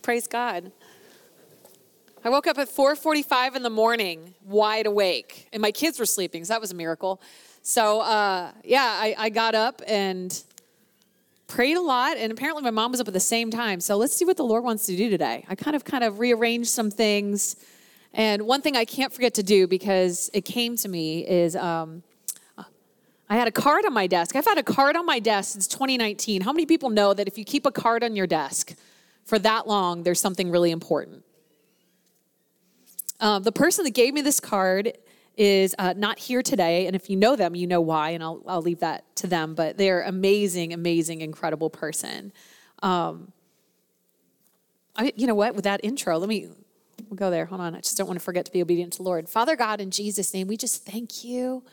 Praise God. I woke up at 4:45 in the morning, wide awake, and my kids were sleeping, so that was a miracle. So, I got up and prayed a lot, and apparently my mom was up at the same time. So let's see what the Lord wants to do today. I kind of rearranged some things, and one thing I can't forget to do because it came to me is I had a card on my desk. I've had a card on my desk since 2019. How many people know that if you keep a card on your desk for that long, there's something really important? The person that gave me this card is not here today, and if you know them, you know why, and I'll leave that to them, but they're amazing, incredible person. You know what, with that intro, we'll go there. Hold on, I just don't want to forget to be obedient to the Lord. Father God, in Jesus' name, we just thank you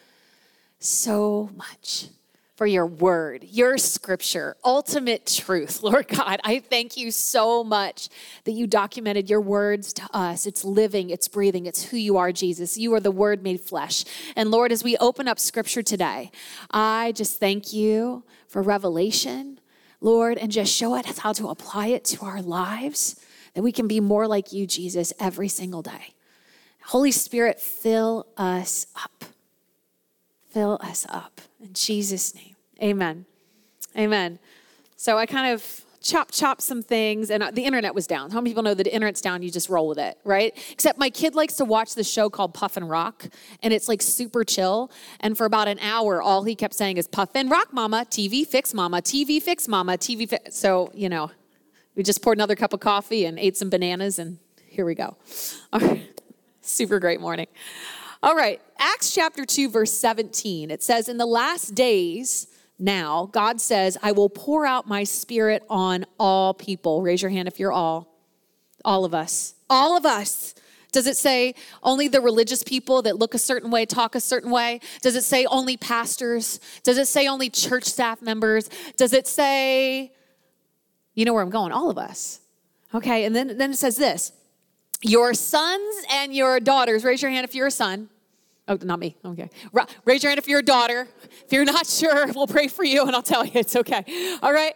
so much for your word, your scripture, ultimate truth. Lord God, I thank you so much that you documented your words to us. It's living, it's breathing, it's who you are, Jesus. You are the word made flesh. And Lord, as we open up scripture today, I just thank you for revelation, Lord, and just show us how to apply it to our lives, that we can be more like you, Jesus, every single day. Holy Spirit, fill us up. Fill us up. In Jesus' name, amen. Amen. So I kind of chopped some things, and the internet was down. How many people know that the internet's down, you just roll with it, right? Except my kid likes to watch this show called Puff and Rock, and it's like super chill. And for about an hour, all he kept saying is, Puff and Rock, mama, TV fix, mama, TV fix, mama, TV fix. So, we just poured another cup of coffee and ate some bananas, and here we go. All right. Super great morning. All right, Acts chapter 2, verse 17. It says, in the last days now, God says, I will pour out my spirit on all people. Raise your hand if you're all of us. All of us. Does it say only the religious people that look a certain way, talk a certain way? Does it say only pastors? Does it say only church staff members? Does it say, you know where I'm going, all of us. Okay, and then it says this. Your sons and your daughters, raise your hand if you're a son. Oh, not me. Okay. Raise your hand if you're a daughter. If you're not sure, we'll pray for you and I'll tell you it's okay. All right.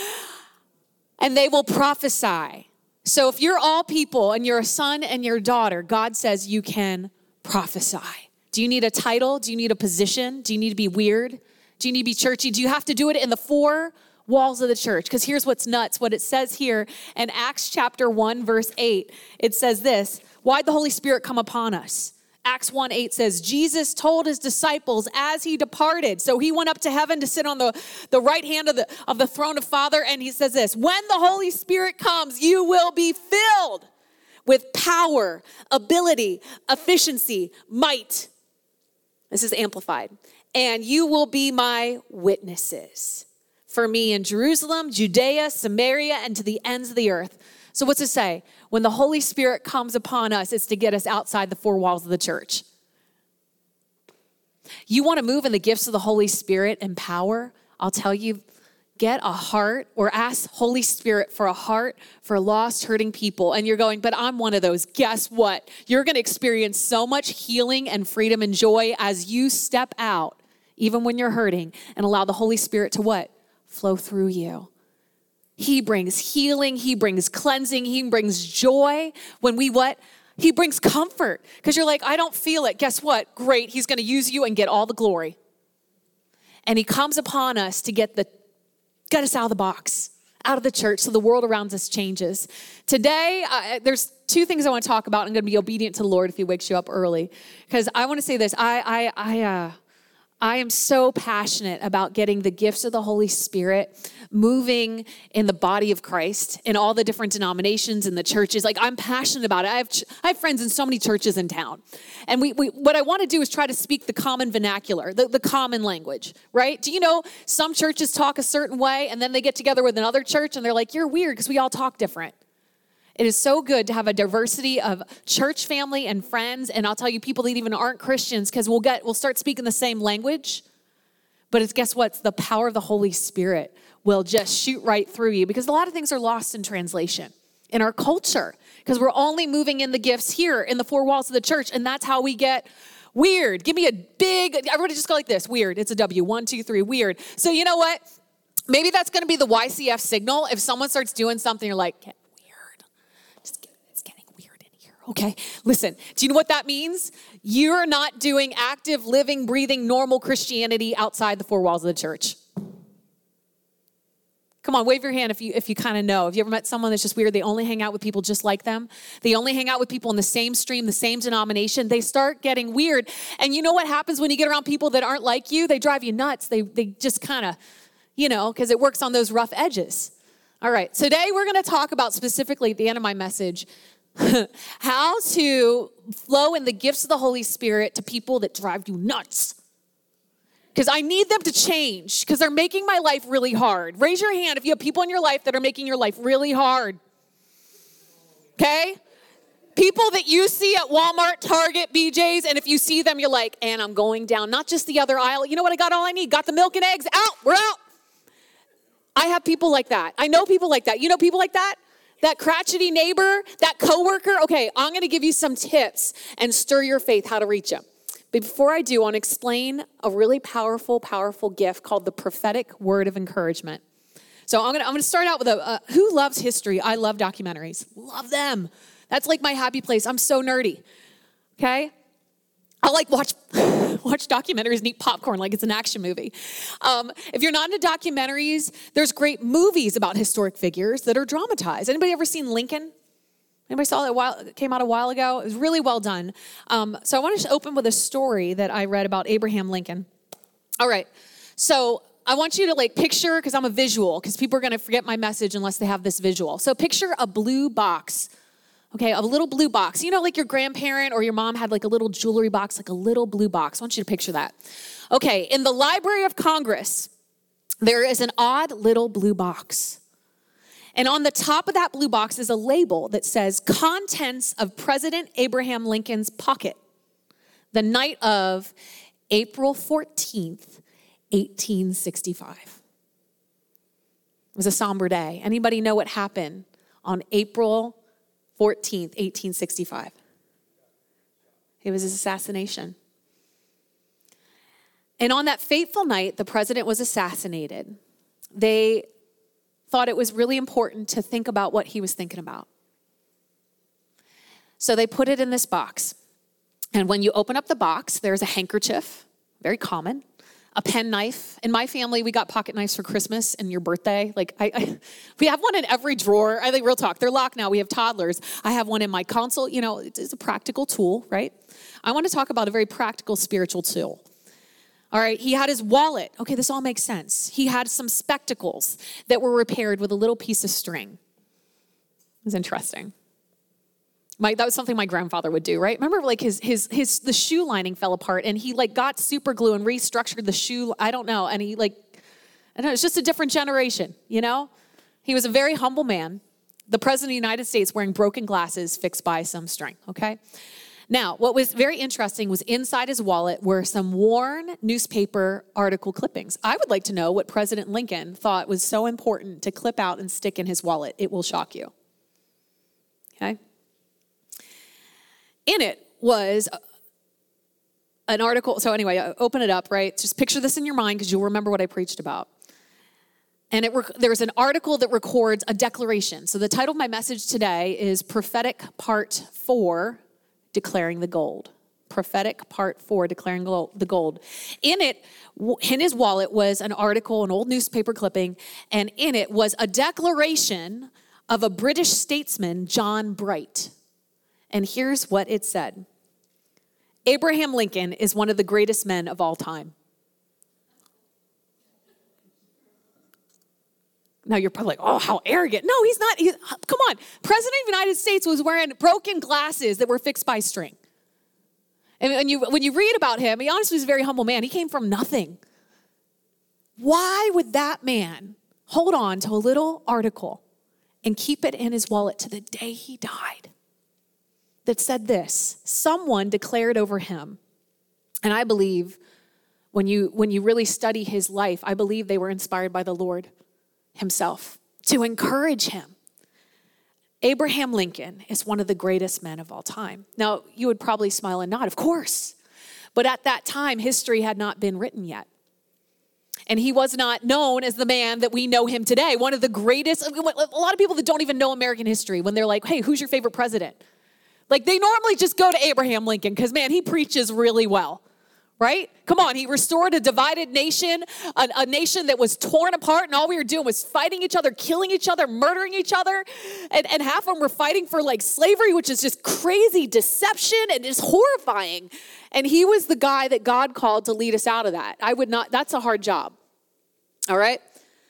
And they will prophesy. So if you're all people and you're a son and your daughter, God says you can prophesy. Do you need a title? Do you need a position? Do you need to be weird? Do you need to be churchy? Do you have to do it in the four walls of the church? Because here's what's nuts. What it says here in Acts chapter 1, verse 8, it says this, why'd the Holy Spirit come upon us? Acts 1:8 says, Jesus told his disciples as he departed. So he went up to heaven to sit on the right hand of the throne of Father. And he says this, when the Holy Spirit comes, you will be filled with power, ability, efficiency, might. This is amplified. And you will be my witnesses for me in Jerusalem, Judea, Samaria, and to the ends of the earth. So what's it say? When the Holy Spirit comes upon us, it's to get us outside the four walls of the church. You want to move in the gifts of the Holy Spirit and power? I'll tell you, get a heart or ask Holy Spirit for a heart for lost, hurting people. And you're going, but I'm one of those. Guess what? You're going to experience so much healing and freedom and joy as you step out, even when you're hurting, and allow the Holy Spirit to what? Flow through you. He brings healing. He brings cleansing. He brings joy. When we what? He brings comfort. Because you're like, I don't feel it. Guess what? Great. He's going to use you and get all the glory. And he comes upon us to get us out of the box, out of the church, so the world around us changes. Today, there's two things I want to talk about. I'm going to be obedient to the Lord if he wakes you up early. Because I want to say this. I am so passionate about getting the gifts of the Holy Spirit moving in the body of Christ in all the different denominations and the churches. Like, I'm passionate about it. I have friends in so many churches in town. And we what I want to do is try to speak the common vernacular, the common language, right? Do you know some churches talk a certain way and then they get together with another church and they're like, you're weird because we all talk different. It is so good to have a diversity of church family and friends. And I'll tell you, people that even aren't Christians, because we'll start speaking the same language. But guess what? The power of the Holy Spirit will just shoot right through you, because a lot of things are lost in translation in our culture, because we're only moving in the gifts here in the four walls of the church. And that's how we get weird. Give me a big, everybody just go like this. Weird. It's a W. 1, 2, 3. Weird. So you know what? Maybe that's going to be the YCF signal. If someone starts doing something, you're like, weird. Okay, listen, do you know what that means? You're not doing active, living, breathing, normal Christianity outside the four walls of the church. Come on, wave your hand if you kind of know. Have you ever met someone that's just weird? They only hang out with people just like them. They only hang out with people in the same stream, the same denomination. They start getting weird. And you know what happens when you get around people that aren't like you? They drive you nuts. They just kind of, because it works on those rough edges. All right, today we're going to talk about specifically at the end of my message, how to flow in the gifts of the Holy Spirit to people that drive you nuts. Because I need them to change, because they're making my life really hard. Raise your hand if you have people in your life that are making your life really hard. Okay? People that you see at Walmart, Target, BJ's, and if you see them, you're like, and I'm going down, not just the other aisle. You know what? I got all I need. Got the milk and eggs. Out. We're out. I have people like that. I know people like that. You know people like that? That crotchety neighbor, that coworker. Okay, I'm going to give you some tips and stir your faith how to reach them. But before I do, I want to explain a really powerful, powerful gift called the prophetic word of encouragement. So I'm going to start out with who loves history? I love documentaries. Love them. That's like my happy place. I'm so nerdy. Okay? I like watch documentaries and eat popcorn like it's an action movie. If you're not into documentaries, there's great movies about historic figures that are dramatized. Anybody ever seen Lincoln? Anybody saw that? It came out a while ago. It was really well done. So I want to open with a story that I read about Abraham Lincoln. All right. So I want you to picture, because I'm a visual, because people are going to forget my message unless they have this visual. So picture a blue box. Okay, a little blue box. Like your grandparent or your mom had a little jewelry box, like a little blue box. I want you to picture that. Okay, in the Library of Congress, there is an odd little blue box. And on the top of that blue box is a label that says, contents of President Abraham Lincoln's pocket, the night of April 14th, 1865. It was a somber day. Anybody know what happened on April 14th, 1865? It was his assassination. And on that fateful night, the president was assassinated. They thought it was really important to think about what he was thinking about. So they put it in this box. And when you open up the box, there's a handkerchief, very common, a penknife. In my family, we got pocket knives for Christmas and your birthday. We have one in every drawer. I think, real talk, they're locked now. We have toddlers. I have one in my console. It's a practical tool, right? I want to talk about a very practical spiritual tool. All right, he had his wallet. Okay, this all makes sense. He had some spectacles that were repaired with a little piece of string. It was interesting. That was something my grandfather would do, right? Remember, the shoe lining fell apart, and he got super glue and restructured the shoe. I don't know, and he I don't know. It's just a different generation, He was a very humble man. The president of the United States wearing broken glasses fixed by some string. Okay. Now, what was very interesting was inside his wallet were some worn newspaper article clippings. I would like to know what President Lincoln thought was so important to clip out and stick in his wallet. It will shock you. Okay? In it was an article. So anyway, open it up, right? Just picture this in your mind because you'll remember what I preached about. And there's an article that records a declaration. So the title of my message today is Prophetic Part 4, Declaring the Gold. Prophetic Part 4, Declaring the Gold. In it, in his wallet was an article, an old newspaper clipping, and in it was a declaration of a British statesman, John Bright. And here's what it said. Abraham Lincoln is one of the greatest men of all time. Now you're probably like, oh, how arrogant. No, he's not. Come on. President of the United States was wearing broken glasses that were fixed by string. And when you read about him, he honestly was a very humble man. He came from nothing. Why would that man hold on to a little article and keep it in his wallet to the day he died that said this? Someone declared over him. And I believe when you really study his life, I believe they were inspired by the Lord himself to encourage him. Abraham Lincoln is one of the greatest men of all time. Now, you would probably smile and nod, of course. But at that time, history had not been written yet. And he was not known as the man that we know him today. One of the greatest, a lot of people that don't even know American history, when they're like, hey, who's your favorite president? Like they normally just go to Abraham Lincoln because, man, he preaches really well, right? Come on, he restored a divided nation, a nation that was torn apart, and all we were doing was fighting each other, killing each other, murdering each other. And half of them were fighting for like slavery, which is just crazy deception and is horrifying. And he was the guy that God called to lead us out of that. That's a hard job. All right?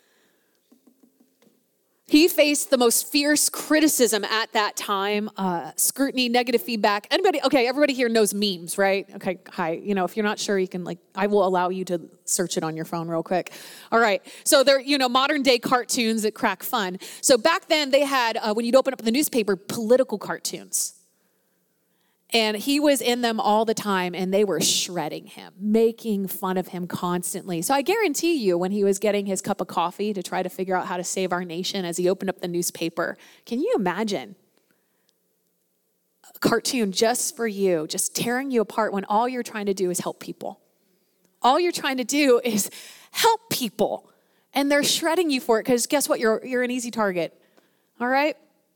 He faced the most fierce criticism at that time, scrutiny, negative feedback. Everybody here knows memes, right? Okay, hi. If you're not sure, you can I will allow you to search it on your phone real quick. All right, so they're, modern day cartoons that crack fun. So back then they had, when you'd open up the newspaper, political cartoons. And he was in them all the time, and they were shredding him, making fun of him constantly. So I guarantee you, when he was getting his cup of coffee to try to figure out how to save our nation as he opened up the newspaper, can you imagine a cartoon just for you, just tearing you apart when all you're trying to do is help people? All you're trying to do is help people, and they're shredding you for it because guess what? You're an easy target, all right?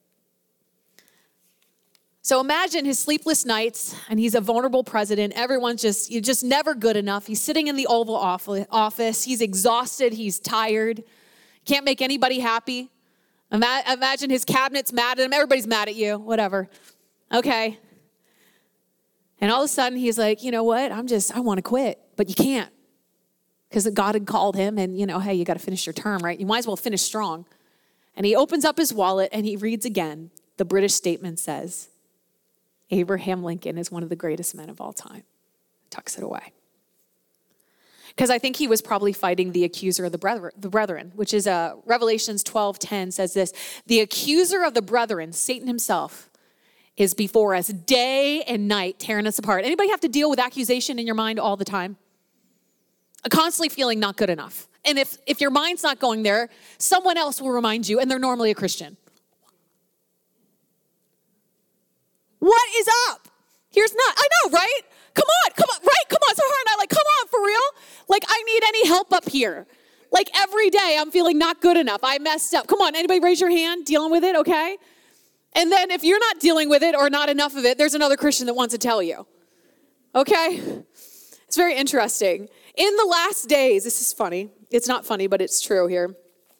So imagine his sleepless nights, and he's a vulnerable president. Everyone's you're just never good enough. He's sitting in the Oval Office. He's exhausted. He's tired. Can't make anybody happy. Imagine his cabinet's mad at him. Everybody's mad at you, whatever. Okay. And all of a sudden, he's like, you know what? I want to quit, but you can't because God had called him and, hey, you got to finish your term, right? You might as well finish strong. And he opens up his wallet and he reads again. The British statement says, Abraham Lincoln is one of the greatest men of all time. Tucks it away. Because I think he was probably fighting the accuser of the brethren, which is Revelations 12:10 says this. The accuser of the brethren, Satan himself, is before us day and night, tearing us apart. Anybody have to deal with accusation in your mind all the time? Constantly feeling not good enough. And if your mind's not going there, someone else will remind you, and they're normally a Christian. What is up? I know, right? Come on, right? Come on, so hard. And come on, for real? I need any help up here. Every day I'm feeling not good enough. I messed up. Come on, anybody raise your hand? Dealing with it, okay? And then if you're not dealing with it or not enough of it, there's another Christian that wants to tell you. Okay? It's very interesting. In the last days, this is funny. It's not funny, but it's true here.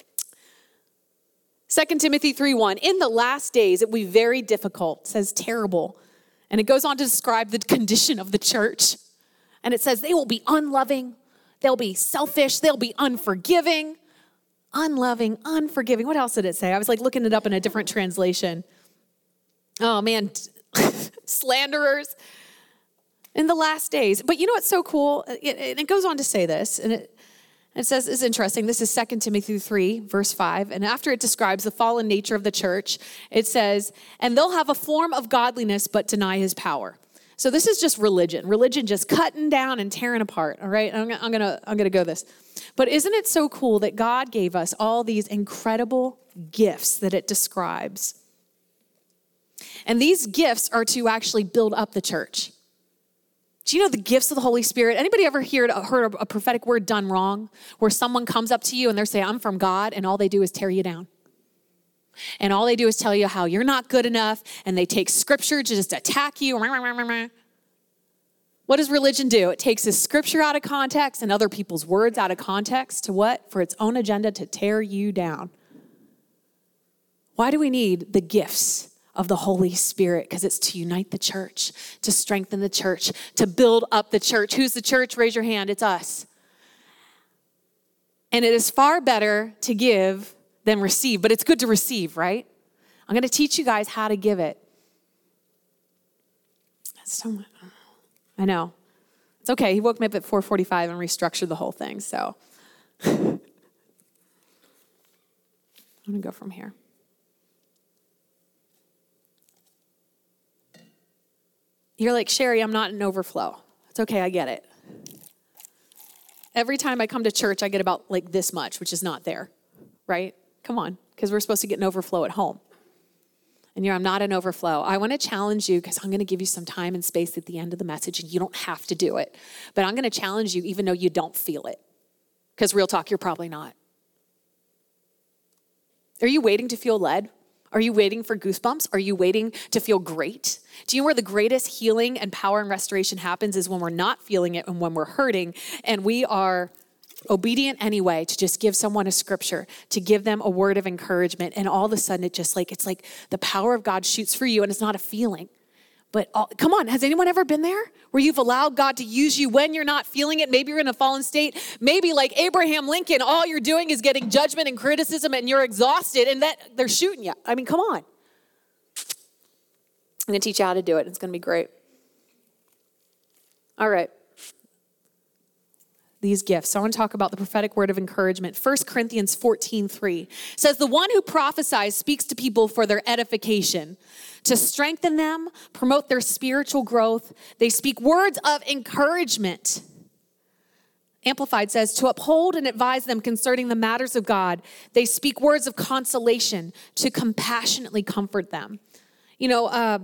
2 Timothy 3:1, in the last days it will be very difficult, says terrible. And it goes on to describe the condition of the church. And it says they will be unloving, they'll be selfish, they'll be unforgiving. Unloving, unforgiving. What else did it say? I was looking it up in a different translation. Oh man, slanderers in the last days. But you know what's so cool? It goes on to say this, and it says, it's interesting. This is 2 Timothy 3, verse 5. And after it describes the fallen nature of the church, it says, and they'll have a form of godliness, but deny his power. So this is just religion. Religion just cutting down and tearing apart. All right. I'm gonna go this. But isn't it so cool that God gave us all these incredible gifts that it describes? And these gifts are to actually build up the church. Do you know the gifts of the Holy Spirit? Anybody ever heard a prophetic word done wrong where someone comes up to you and they're saying, I'm from God, and all they do is tear you down? And all they do is tell you how you're not good enough, and they take scripture to just attack you. What does religion do? It takes this scripture out of context and other people's words out of context to what? For its own agenda to tear you down. Why do we need the gifts of the Holy Spirit? Because it's to unite the church, to strengthen the church, to build up the church. Who's the church? Raise your hand. It's us. And it is far better to give than receive, but it's good to receive, right? I'm going to teach you guys how to give it. I know. It's okay. He woke me up at 4:45 and restructured the whole thing, so. I'm going to go from here. You're like, Sherry, I'm not in overflow. It's okay, I get it. Every time I come to church, I get about this much, which is not there, right? Come on, because we're supposed to get an overflow at home. And I'm not in overflow. I want to challenge you because I'm going to give you some time and space at the end of the message, and you don't have to do it. But I'm going to challenge you even though you don't feel it. Because real talk, you're probably not. Are you waiting to feel led? Are you waiting for goosebumps? Are you waiting to feel great? Do you know where the greatest healing and power and restoration happens is when we're not feeling it and when we're hurting and we are obedient anyway to just give someone a scripture, to give them a word of encouragement. And all of a sudden it's like the power of God shoots for you and it's not a feeling. But come on, has anyone ever been there where you've allowed God to use you when you're not feeling it? Maybe you're in a fallen state. Maybe like Abraham Lincoln, all you're doing is getting judgment and criticism and you're exhausted and that they're shooting you. I mean, come on. I'm going to teach you how to do it. It's going to be great. All right. These gifts. I want to talk about the prophetic word of encouragement. 1 Corinthians 14:3 says, the one who prophesies speaks to people for their edification, to strengthen them, promote their spiritual growth. They speak words of encouragement. Amplified says, to uphold and advise them concerning the matters of God. They speak words of consolation, to compassionately comfort them. You know,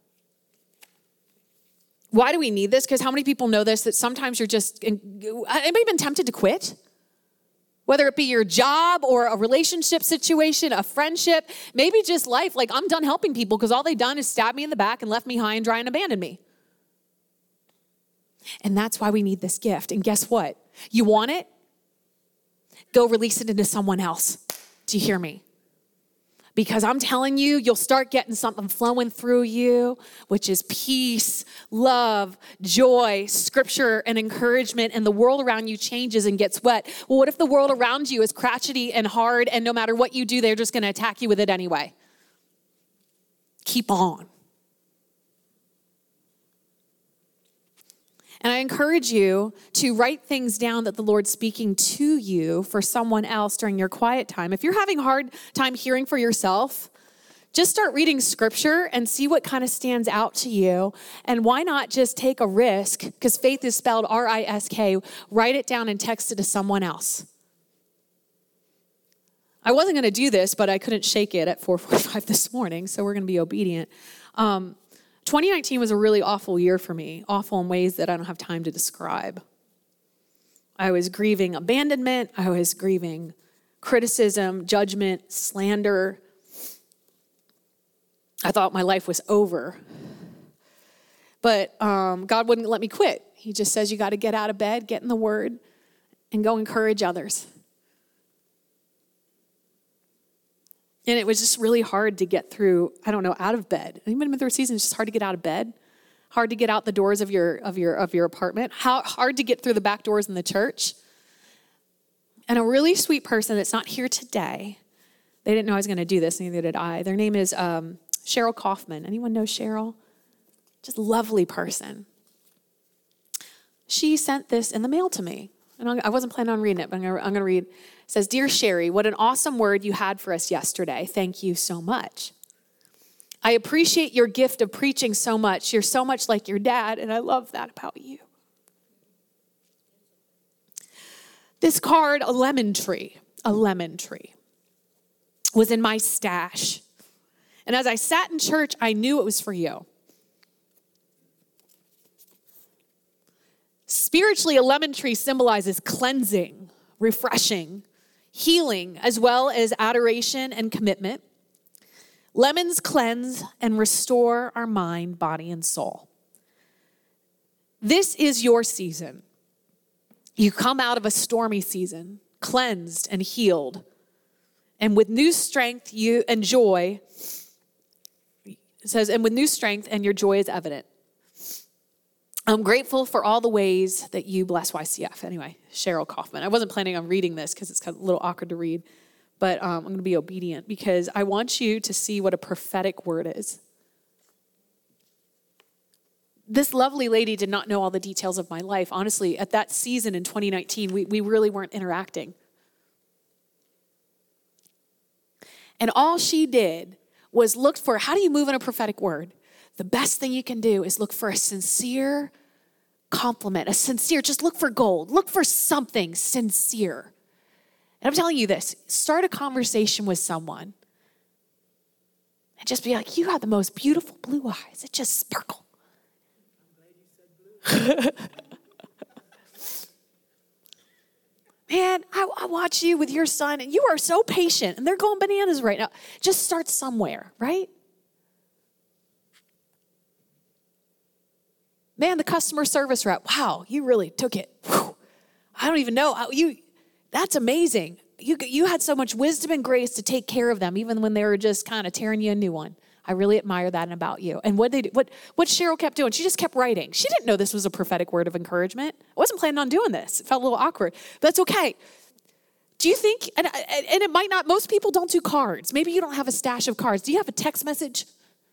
why do we need this? Because how many people know this, that sometimes you're just, anybody been tempted to quit? Whether it be your job or a relationship situation, a friendship, maybe just life. Like, I'm done helping people because all they've done is stab me in the back and left me high and dry and abandoned me. And that's why we need this gift. And guess what? You want it? Go release it into someone else. Do you hear me? Because I'm telling you, you'll start getting something flowing through you, which is peace, love, joy, scripture, and encouragement, and the world around you changes and gets wet. Well, what if the world around you is crotchety and hard, and no matter what you do, they're just going to attack you with it anyway? Keep on. And I encourage you to write things down that the Lord's speaking to you for someone else during your quiet time. If you're having a hard time hearing for yourself, just start reading scripture and see what kind of stands out to you. And why not just take a risk, because faith is spelled R-I-S-K, write it down and text it to someone else. I wasn't going to do this, but I couldn't shake it at 4:45 this morning, so we're going to be obedient. 2019 was a really awful year for me, awful in ways that I don't have time to describe. I was grieving abandonment. I was grieving criticism, judgment, slander. I thought my life was over. But God wouldn't let me quit. He just says you got to get out of bed, get in the Word, and go encourage others. And it was just really hard to get through, out of bed. Even in the season, it's just hard to get out of bed. Hard to get out the doors of your apartment. Hard to get through the back doors in the church. And a really sweet person that's not here today, they didn't know I was going to do this, neither did I. Their name is Cheryl Kaufman. Anyone know Cheryl? Just a lovely person. She sent this in the mail to me. And I wasn't planning on reading it, but I'm going to read. It says, Dear Sherry, what an awesome word you had for us yesterday. Thank you so much. I appreciate your gift of preaching so much. You're so much like your dad, and I love that about you. This card, a lemon tree, was in my stash. And as I sat in church, I knew it was for you. Spiritually, a lemon tree symbolizes cleansing, refreshing, healing, as well as adoration and commitment. Lemons cleanse and restore our mind, body, and soul. This is your season. You come out of a stormy season, cleansed and healed. And with new strength and joy, it says, and with new strength and your joy is evident. I'm grateful for all the ways that you bless YCF. Anyway, Cheryl Kaufman. I wasn't planning on reading this because it's kind of a little awkward to read, but I'm going to be obedient because I want you to see what a prophetic word is. This lovely lady did not know all the details of my life. Honestly, at that season in 2019, we really weren't interacting. And all she did was look for, how do you move in a prophetic word? The best thing you can do is look for a sincere compliment, just look for gold. Look for something sincere. And I'm telling you this, start a conversation with someone and just be like, you have the most beautiful blue eyes. It just sparkle. Man, I watch you with your son, and you are so patient, and they're going bananas right now. Just start somewhere, right? Man, the customer service rep, wow, you really took it. Whew. I don't even know how that's amazing. You had so much wisdom and grace to take care of them, even when they were just kind of tearing you a new one. I really admire that about you. And what Cheryl kept doing, she just kept writing. She didn't know this was a prophetic word of encouragement. I wasn't planning on doing this. It felt a little awkward, but that's okay. Do you think, and it might not, most people don't do cards. Maybe you don't have a stash of cards. Do you have a text message?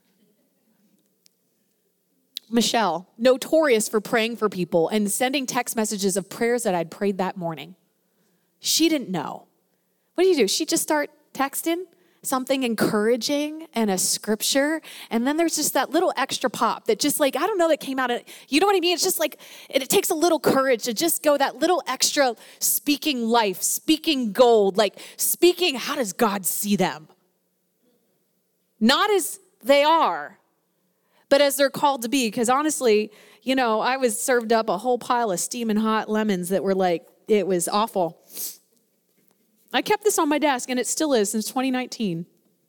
Michelle, notorious for praying for people and sending text messages of prayers that I'd prayed that morning. She didn't know. What do? She just start texting something encouraging and a scripture. And then there's just that little extra pop that just like, I don't know, that came out of, you know what I mean? It's just like, it takes a little courage to just go that little extra speaking life, speaking gold, like speaking, how does God see them? Not as they are, but as they're called to be. Because honestly, you know, I was served up a whole pile of steaming hot lemons that were like, it was awful. I kept this on my desk, and it still is since 2019.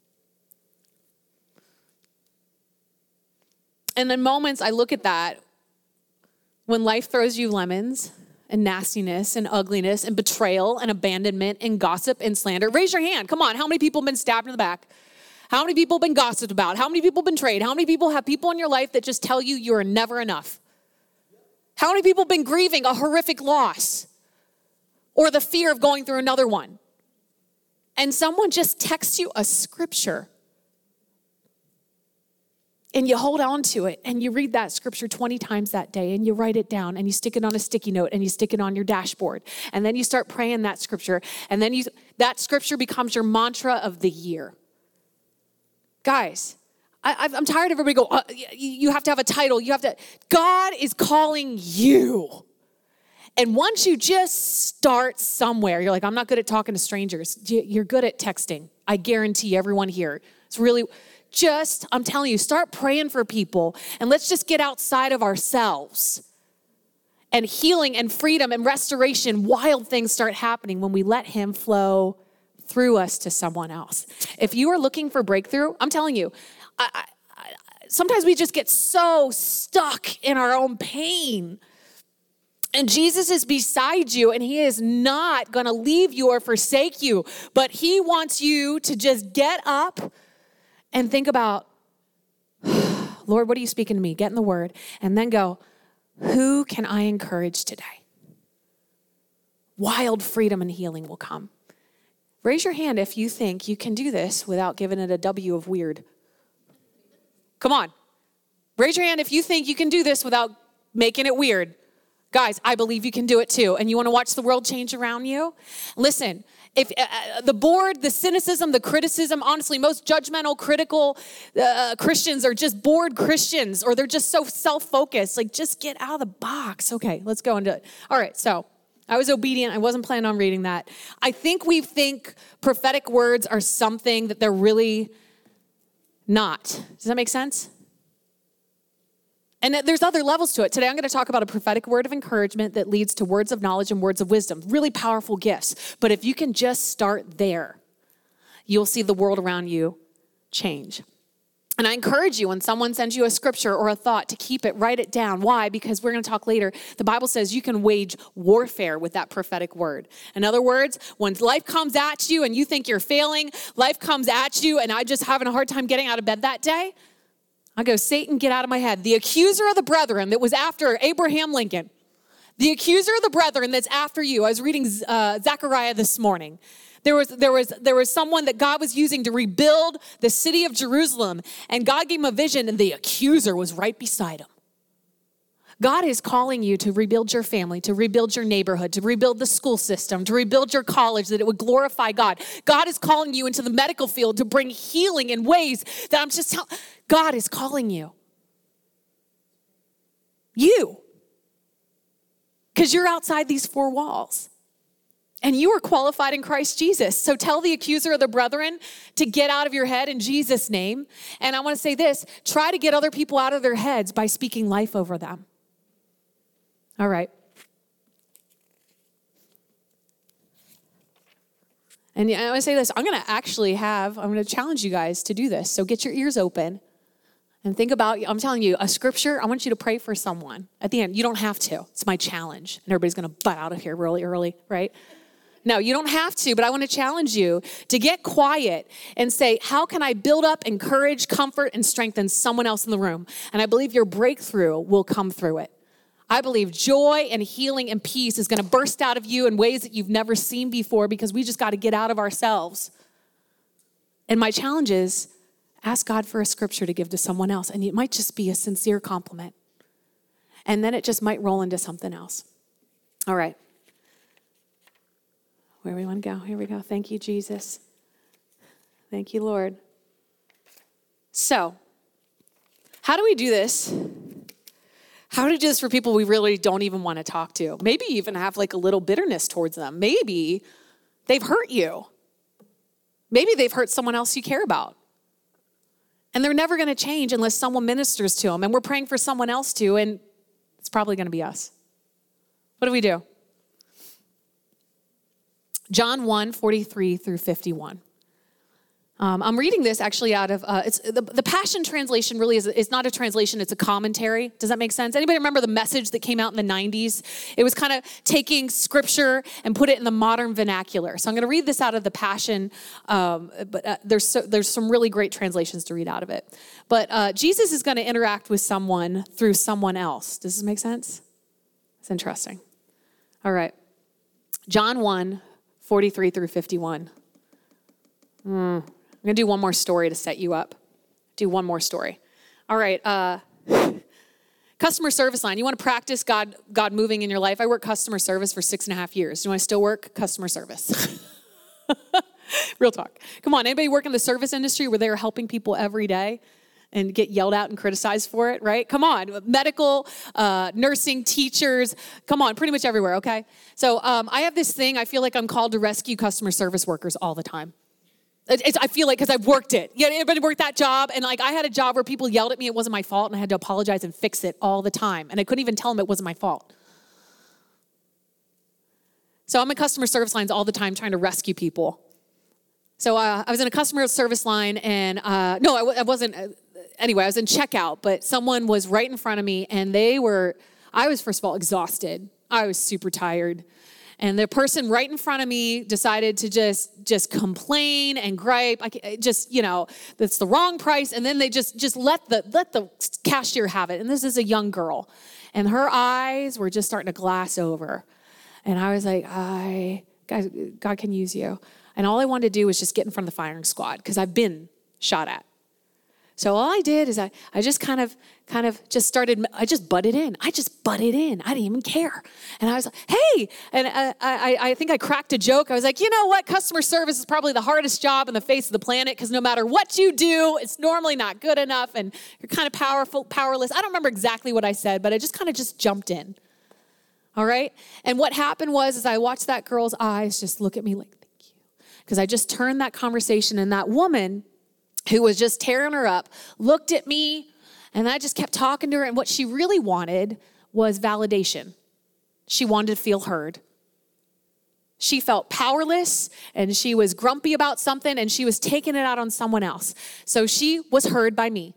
And in moments I look at that, when life throws you lemons and nastiness and ugliness and betrayal and abandonment and gossip and slander. Raise your hand. Come on. How many people have been stabbed in the back? How many people have been gossiped about? How many people have been betrayed? How many people have people in your life that just tell you you are never enough? How many people have been grieving a horrific loss or the fear of going through another one? And someone just texts you a scripture and you hold on to it and you read that scripture 20 times that day and you write it down and you stick it on a sticky note and you stick it on your dashboard. And then you start praying that scripture and then that scripture becomes your mantra of the year. Guys, I'm tired of everybody go, you have to have a title. God is calling you. And once you just start somewhere, you're like, I'm not good at talking to strangers. You're good at texting. I guarantee everyone here. It's really I'm telling you, start praying for people and let's just get outside of ourselves. And healing and freedom and restoration, wild things start happening when we let him flow through us to someone else. If you are looking for breakthrough, I'm telling you, sometimes we just get so stuck in our own pain. And Jesus is beside you, and he is not going to leave you or forsake you, but he wants you to just get up and think about, Lord, what are you speaking to me? Get in the word, and then go, who can I encourage today? Wild freedom and healing will come. Raise your hand if you think you can do this without giving it a W of weird. Come on. Raise your hand if you think you can do this without making it weird. Guys, I believe you can do it too. And you want to watch the world change around you? Listen, if the bored, the cynicism, the criticism, honestly, most judgmental, critical Christians are just bored Christians, or they're just so self-focused. Like, just get out of the box. Okay, let's go into it. All right, so I was obedient. I wasn't planning on reading that. I think we think prophetic words are something that they're really not. Does that make sense? And there's other levels to it. Today, I'm going to talk about a prophetic word of encouragement that leads to words of knowledge and words of wisdom, really powerful gifts. But if you can just start there, you'll see the world around you change. And I encourage you, when someone sends you a scripture or a thought, to keep it, write it down. Why? Because we're going to talk later. The Bible says you can wage warfare with that prophetic word. In other words, when life comes at you and you think you're failing, life comes at you and I'm just having a hard time getting out of bed that day, I go, Satan, get out of my head. The accuser of the brethren that was after Abraham Lincoln, the accuser of the brethren that's after you. I was reading Zechariah this morning. There was someone that God was using to rebuild the city of Jerusalem, and God gave him a vision, and the accuser was right beside him. God is calling you to rebuild your family, to rebuild your neighborhood, to rebuild the school system, to rebuild your college, that it would glorify God. God is calling you into the medical field to bring healing in ways that I'm just telling. God is calling you. You. Because you're outside these four walls. And you are qualified in Christ Jesus. So tell the accuser of the brethren to get out of your head in Jesus' name. And I want to say this, try to get other people out of their heads by speaking life over them. All right. And I want to say this, I'm going to challenge you guys to do this. So get your ears open and think about, I'm telling you, a scripture, I want you to pray for someone. At the end, you don't have to. It's my challenge. And everybody's going to butt out of here really early, right? No, you don't have to, but I want to challenge you to get quiet and say, how can I build up, encourage, comfort, and strengthen someone else in the room? And I believe your breakthrough will come through it. I believe joy and healing and peace is going to burst out of you in ways that you've never seen before because we just got to get out of ourselves. And my challenge is, ask God for a scripture to give to someone else. And it might just be a sincere compliment. And then it just might roll into something else. All right. Where we want to go. Here we go. Thank you, Jesus. Thank you, Lord. So, how do we do this? How do we do this for people we really don't even want to talk to? Maybe even have like a little bitterness towards them. Maybe they've hurt you. Maybe they've hurt someone else you care about. And they're never going to change unless someone ministers to them. And we're praying for someone else too, and it's probably going to be us. What do we do? John 1:43-51. I'm reading this actually out of, it's the Passion Translation really is not a translation, it's a commentary. Does that make sense? Anybody remember the Message that came out in the 90s? It was kind of taking scripture and put it in the modern vernacular. So I'm going to read this out of the Passion, but there's some really great translations to read out of it. But Jesus is going to interact with someone through someone else. Does this make sense? It's interesting. All right. John 1:43-51. I'm going to do one more story to set you up. Do one more story. All right. Customer service line. You want to practice God moving in your life? I worked customer service for 6.5 years. Do I still work customer service? Real talk. Come on. Anybody work in the service industry where they're helping people every day and get yelled at and criticized for it, right? Come on. Medical, nursing, teachers. Come on. Pretty much everywhere, okay? So I have this thing. I feel like I'm called to rescue customer service workers all the time. I feel like, because I've worked it. Yeah, anybody worked that job? And like, I had a job where people yelled at me. It wasn't my fault. And I had to apologize and fix it all the time. And I couldn't even tell them it wasn't my fault. So I'm in customer service lines all the time trying to rescue people. So I was in a customer service line and, I wasn't. Anyway, I was in checkout, but someone was right in front of me and I was first of all exhausted. I was super tired. And the person right in front of me decided to just complain and gripe. That's the wrong price. And then they just let the cashier have it. And this is a young girl. And her eyes were just starting to glass over. And I was like, guys, God can use you. And all I wanted to do was just get in front of the firing squad because I've been shot at. So all I did is I just kind of just started, I just butted in. I didn't even care. And I was like, hey, and I think I cracked a joke. I was like, you know what? Customer service is probably the hardest job on the face of the planet because no matter what you do, it's normally not good enough and you're kind of powerless. I don't remember exactly what I said, but I just kind of just jumped in. All right? And what happened was I watched that girl's eyes just look at me like, thank you. Because I just turned that conversation and that woman who was just tearing her up, looked at me, and I just kept talking to her, and what she really wanted was validation. She wanted to feel heard. She felt powerless, and she was grumpy about something, and she was taking it out on someone else. So she was heard by me.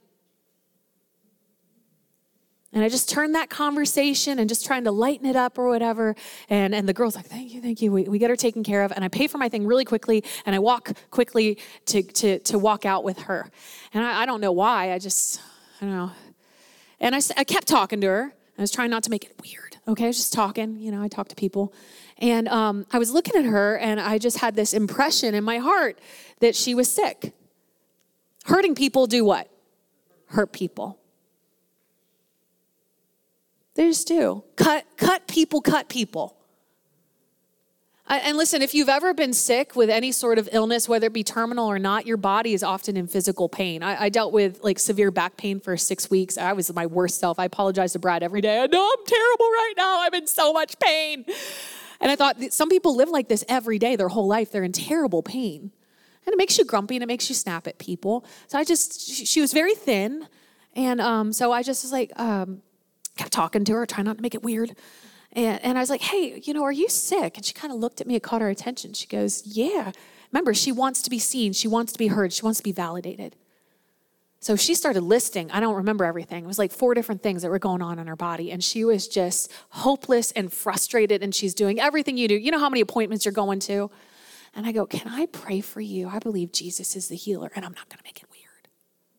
And I just turned that conversation and just trying to lighten it up or whatever. And the girl's like, thank you. We get her taken care of. And I pay for my thing really quickly. And I walk quickly to walk out with her. And I don't know why. I don't know. And I kept talking to her. I was trying not to make it weird. Okay, I was just talking. I talk to people. And I was looking at her and I just had this impression in my heart that she was sick. Hurting people do what? Hurt people. They just do. Cut people. And listen, if you've ever been sick with any sort of illness, whether it be terminal or not, your body is often in physical pain. I dealt with like severe back pain for 6 weeks. I was my worst self. I apologize to Brad every day. I know I'm terrible right now. I'm in so much pain. And I thought some people live like this every day, their whole life. They're in terrible pain. And it makes you grumpy and it makes you snap at people. So she was very thin. And so I just was like, kept talking to her, trying not to make it weird. And I was like, hey, are you sick? And she kind of looked at me, it caught her attention. She goes, yeah. remember, she wants to be seen. She wants to be heard. She wants to be validated. So she started listing, I don't remember everything. It was like 4 different things that were going on in her body. And she was just hopeless and frustrated. And she's doing everything you do. You know how many appointments you're going to? And I go, can I pray for you? I believe Jesus is the healer, and I'm not going to make it weird.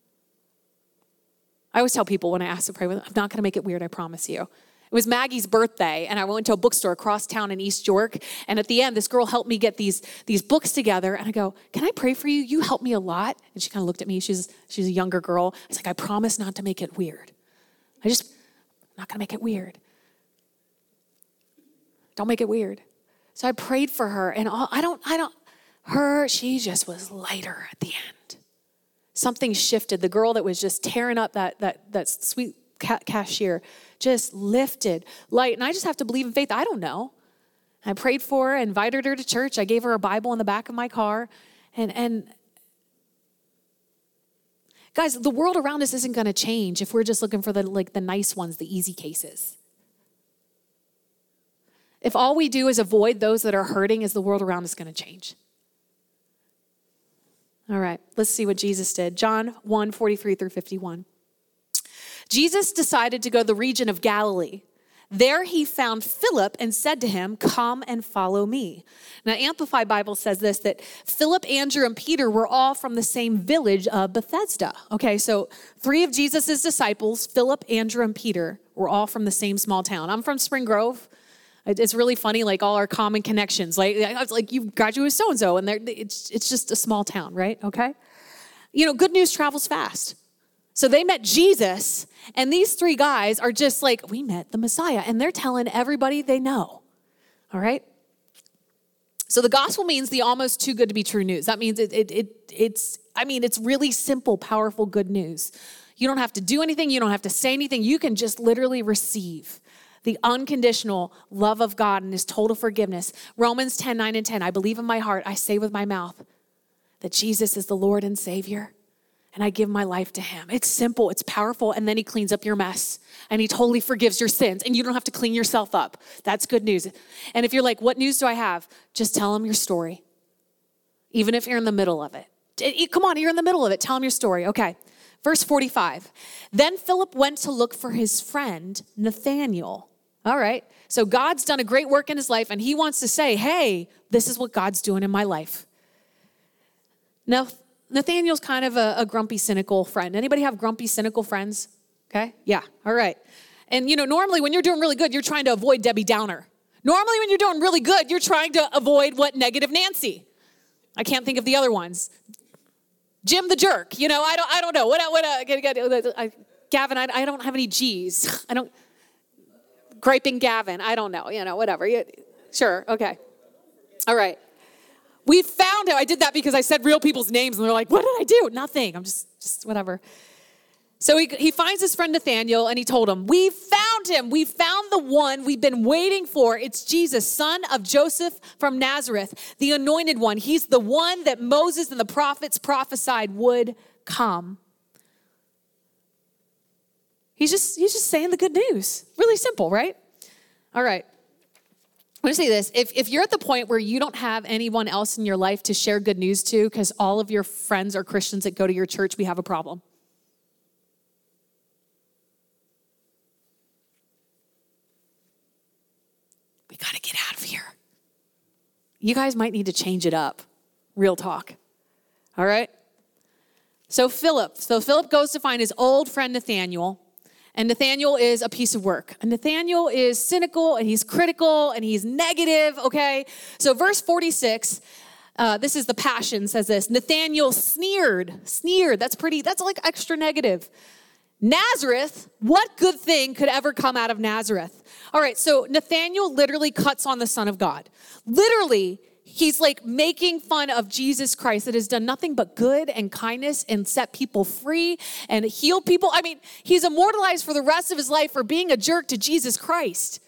I always tell people when I ask to pray with them, I'm not going to make it weird, I promise you. It was Maggie's birthday, and I went to a bookstore across town in East York. And at the end, this girl helped me get these books together. And I go, can I pray for you? You helped me a lot. And she kind of looked at me. She's a younger girl. I was like, I promise not to make it weird. I'm not going to make it weird. Don't make it weird. So I prayed for her, and she just was lighter at the end. Something shifted. The girl that was just tearing up that sweet cashier just lifted light. And I just have to believe in faith. I don't know. I prayed for her, invited her to church. I gave her a Bible in the back of my car. And guys, the world around us isn't going to change if we're just looking for the nice ones, the easy cases. If all we do is avoid those that are hurting, is the world around us going to change? All right, let's see what Jesus did. John 1:43-51. Jesus decided to go to the region of Galilee. There he found Philip and said to him, come and follow me. Now, Amplified Bible says this, that Philip, Andrew, and Peter were all from the same village of Bethsaida. Okay, so 3 of Jesus' disciples, Philip, Andrew, and Peter, were all from the same small town. I'm from Spring Grove. It's really funny, like all our common connections. Like you graduated with so-and-so, and it's just a small town, right? Okay? You know, good news travels fast. So they met Jesus, and these 3 guys are just like, we met the Messiah, and they're telling everybody they know, all right? So the gospel means the almost too good to be true news. That means it's really simple, powerful, good news. You don't have to do anything. You don't have to say anything. You can just literally receive the unconditional love of God and his total forgiveness. Romans 10:9-10, I believe in my heart, I say with my mouth that Jesus is the Lord and Savior. And I give my life to him. It's simple, it's powerful, and then he cleans up your mess. And he totally forgives your sins, and you don't have to clean yourself up. That's good news. And if you're like, what news do I have? Just tell him your story. Even if you're in the middle of it. Come on, you're in the middle of it. Tell him your story. Okay, verse 45. Then Philip went to look for his friend, Nathanael. All right, so God's done a great work in his life, and he wants to say, hey, this is what God's doing in my life. Now, Nathaniel's kind of a grumpy, cynical friend. Anybody have grumpy, cynical friends? Okay, yeah, all right. And normally when you're doing really good, you're trying to avoid Debbie Downer. Normally when you're doing really good, you're trying to avoid negative Nancy. I can't think of the other ones. Jim the jerk, I don't know. Gavin, I don't have any G's. Griping Gavin, I don't know, whatever. Sure, okay. All right. We found him. I did that because I said real people's names, and they're like, what did I do? Nothing. I'm just whatever. So he finds his friend Nathanael, and he told him, we found him. We found the one we've been waiting for. It's Jesus, son of Joseph from Nazareth, the anointed one. He's the one that Moses and the prophets prophesied would come. He's just saying the good news. Really simple, right? All right. I'm going to say this. If you're at the point where you don't have anyone else in your life to share good news to because all of your friends are Christians that go to your church, we have a problem. We got to get out of here. You guys might need to change it up. Real talk. All right? So Philip goes to find his old friend Nathanael. And Nathanael is a piece of work. And Nathanael is cynical, and he's critical, and he's negative, okay? So verse 46, this is the Passion, says this. Nathanael sneered. That's like extra negative. Nazareth, what good thing could ever come out of Nazareth? All right, so Nathanael literally cuts on the Son of God. Literally, he's like making fun of Jesus Christ that has done nothing but good and kindness and set people free and healed people. I mean, he's immortalized for the rest of his life for being a jerk to Jesus Christ.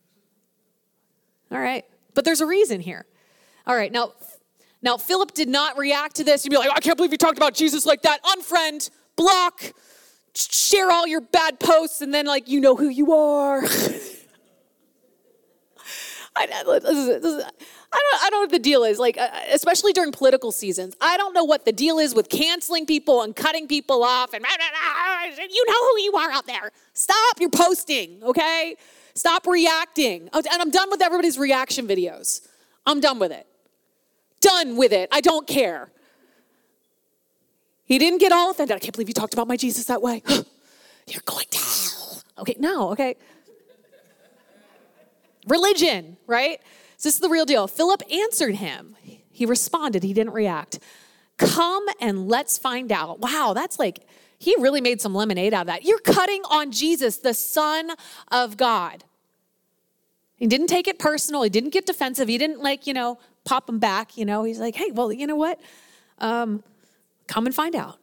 All right, but there's a reason here. All right, now Philip did not react to this. He'd be like, I can't believe you talked about Jesus like that. Unfriend, block, share all your bad posts, and then you know who you are. I don't know what the deal is, like, especially during political seasons. I don't know what the deal is with canceling people and cutting people off and you know who you are out there. Stop your posting, okay? Stop reacting. Oh, and I'm done with everybody's reaction videos. I'm done with it. Done with it. I don't care. He didn't get all offended. I can't believe you talked about my Jesus that way. You're going to hell. Okay, no, okay. Religion, right? So this is the real deal. Philip answered him. He responded. He didn't react. Come and let's find out. Wow, that's like, he really made some lemonade out of that. You're cutting on Jesus, the Son of God. He didn't take it personal. He didn't get defensive. He didn't pop him back. He's like, hey, well, you know what? Come and find out,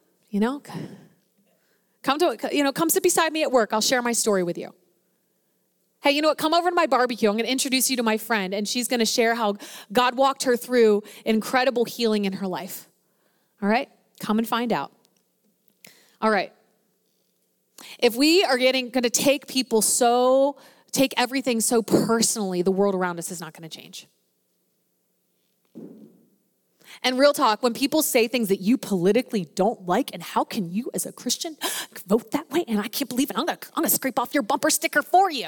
Come sit beside me at work. I'll share my story with you. Hey, you know what? Come over to my barbecue. I'm going to introduce you to my friend, and she's going to share how God walked her through incredible healing in her life. All right? Come and find out. All right. If we are going to take everything so personally, the world around us is not going to change. And real talk, when people say things that you politically don't like, and how can you as a Christian vote that way? And I can't believe it. I'm going to scrape off your bumper sticker for you.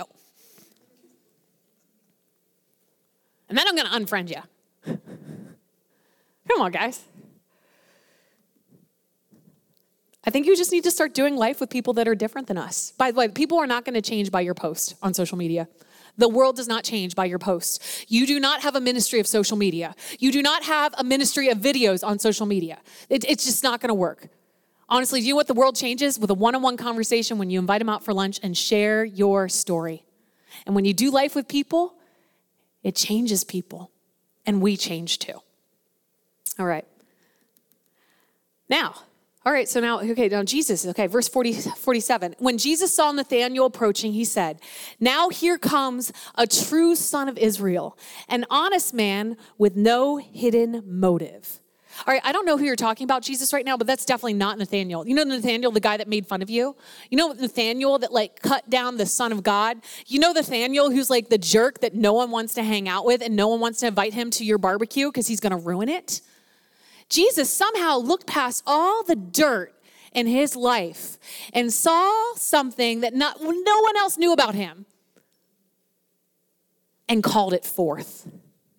And then I'm going to unfriend you. Come on, guys. I think you just need to start doing life with people that are different than us. By the way, people are not going to change by your post on social media. The world does not change by your post. You do not have a ministry of social media. You do not have a ministry of videos on social media. It's just not going to work. Honestly, do you know what the world changes? With a one-on-one conversation when you invite them out for lunch and share your story. And when you do life with people, it changes people, and we change too. All right. Now Jesus, verse 47. When Jesus saw Nathanael approaching, he said, now here comes a true son of Israel, an honest man with no hidden motive. All right, I don't know who you're talking about, Jesus, right now, but that's definitely not Nathanael. You know Nathanael, the guy that made fun of you? You know Nathanael that cut down the Son of God? You know Nathanael who's like the jerk that no one wants to hang out with and no one wants to invite him to your barbecue because he's going to ruin it? Jesus somehow looked past all the dirt in his life and saw something that no one else knew about him and called it forth.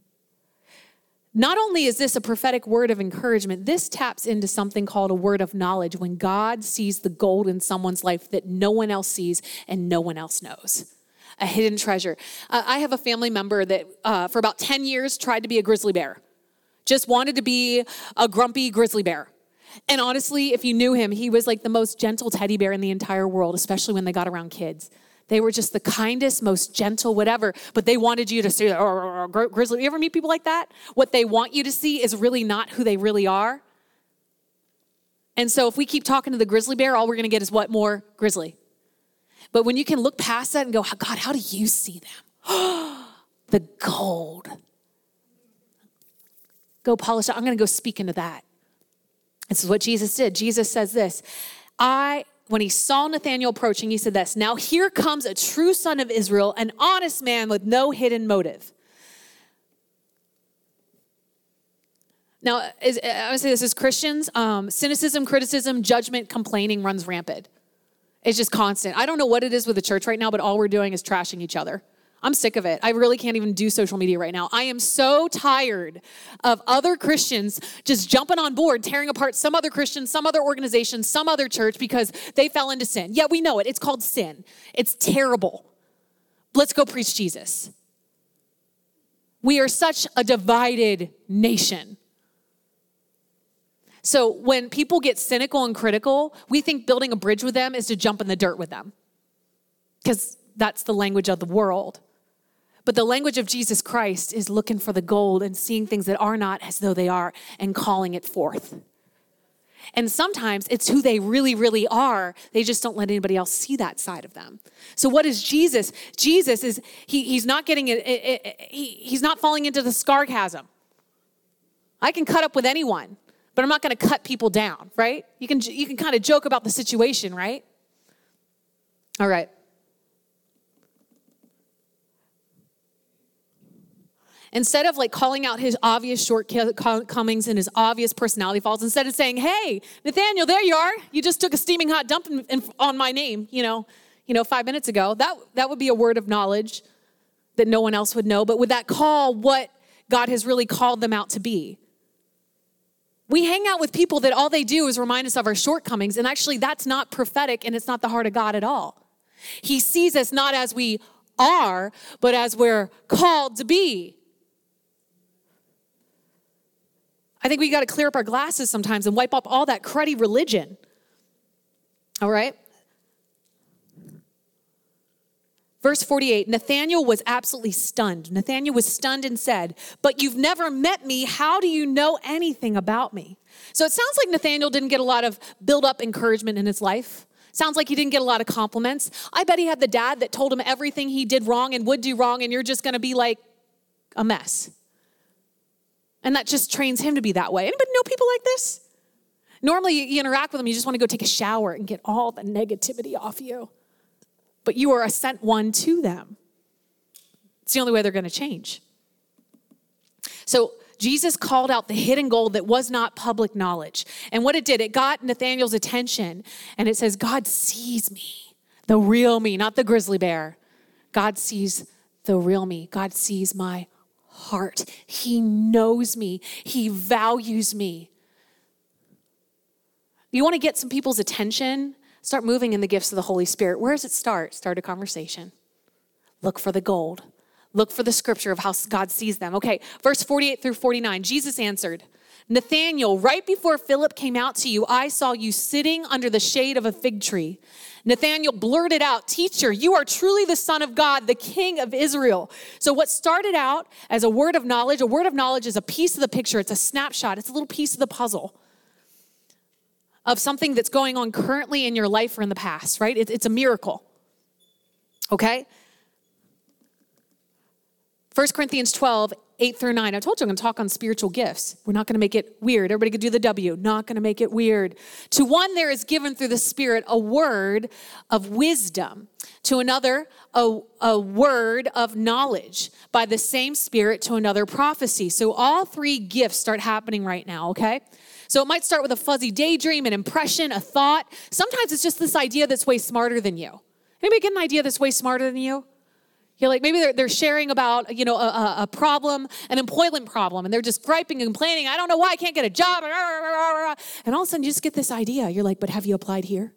Not only is this a prophetic word of encouragement, this taps into something called a word of knowledge when God sees the gold in someone's life that no one else sees and no one else knows. A hidden treasure. I have a family member that for about 10 years tried to be a grizzly bear. Just wanted to be a grumpy grizzly bear. And honestly, if you knew him, he was like the most gentle teddy bear in the entire world, especially when they got around kids. They were just the kindest, most gentle, whatever, but they wanted you to see, grizzly. You ever meet people like that? What they want you to see is really not who they really are. And so if we keep talking to the grizzly bear, all we're going to get is what? More grizzly. But when you can look past that and go, God, how do you see them? The gold. Go polish it. I'm going to go speak into that. This is what Jesus did. Jesus says this, when he saw Nathanael approaching, he said this, now here comes a true son of Israel, an honest man with no hidden motive. Now, I want to say this as Christians, cynicism, criticism, judgment, complaining runs rampant. It's just constant. I don't know what it is with the church right now, but all we're doing is trashing each other. I'm sick of it. I really can't even do social media right now. I am so tired of other Christians just jumping on board, tearing apart some other Christian, some other organization, some other church because they fell into sin. Yeah, we know it. It's called sin. It's terrible. Let's go preach Jesus. We are such a divided nation. So when people get cynical and critical, we think building a bridge with them is to jump in the dirt with them because that's the language of the world. But the language of Jesus Christ is looking for the gold and seeing things that are not as though they are and calling it forth. And sometimes it's who they really, really are. They just don't let anybody else see that side of them. So what is Jesus? Jesus is, he's not getting it. He's not falling into the sarcasm. I can cut up with anyone, but I'm not going to cut people down, right? You can kind of joke about the situation, right? All right. Instead of like calling out his obvious shortcomings and his obvious personality faults, instead of saying, hey, Nathaniel, there you are. You just took a steaming hot dump on my name, 5 minutes ago. That would be a word of knowledge that no one else would know. But would that call what God has really called them out to be? We hang out with people that all they do is remind us of our shortcomings. And actually, that's not prophetic, and it's not the heart of God at all. He sees us not as we are, but as we're called to be. I think we got to clear up our glasses sometimes and wipe up all that cruddy religion. All right? Verse 48, Nathanael was absolutely stunned. Nathanael was stunned and said, but you've never met me. How do you know anything about me? So it sounds like Nathanael didn't get a lot of build-up encouragement in his life. Sounds like he didn't get a lot of compliments. I bet he had the dad that told him everything he did wrong and would do wrong, and you're just going to be like a mess. And that just trains him to be that way. Anybody know people like this? Normally, you interact with them, you just want to go take a shower and get all the negativity off you. But you are a sent one to them. It's the only way they're going to change. So Jesus called out the hidden gold that was not public knowledge. And what it did, it got Nathanael's attention. And it says, God sees me, the real me, not the grizzly bear. God sees the real me. God sees my heart. He knows me. He values me. You want to get some people's attention? Start moving in the gifts of the Holy Spirit. Where does it start? Start a conversation. Look for the gold. Look for the scripture of how God sees them. Okay, verse 48 through 49. Jesus answered, Nathanael, right before Philip came out to you, I saw you sitting under the shade of a fig tree. Nathanael blurted out, Teacher, you are truly the Son of God, the King of Israel. So what started out as a word of knowledge is a piece of the picture. It's a snapshot. It's a little piece of the puzzle of something that's going on currently in your life or in the past, right? It's a miracle, okay? 1 Corinthians 12, 8 through 9. I told you I'm going to talk on spiritual gifts. We're not going to make it weird. Everybody could do the W. Not going to make it weird. To one there is given through the Spirit a word of wisdom. To another, a word of knowledge. By the same Spirit, to another prophecy. So all three gifts start happening right now, okay? So it might start with a fuzzy daydream, an impression, a thought. Sometimes it's just this idea that's way smarter than you. Anybody get an idea that's way smarter than you? You're like, maybe they're sharing about, a problem, an employment problem, and they're just griping and complaining. I don't know why I can't get a job. And all of a sudden you just get this idea. You're like, but have you applied here?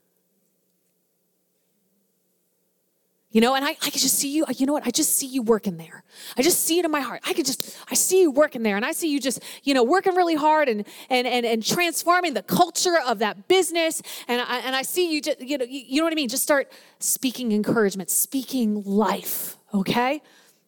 And I can just see you, I just see you working there. I just see it in my heart. I see you working there. And I see you just, working really hard and transforming the culture of that business. And I see you just, you know what I mean? Just start speaking encouragement, speaking life, okay?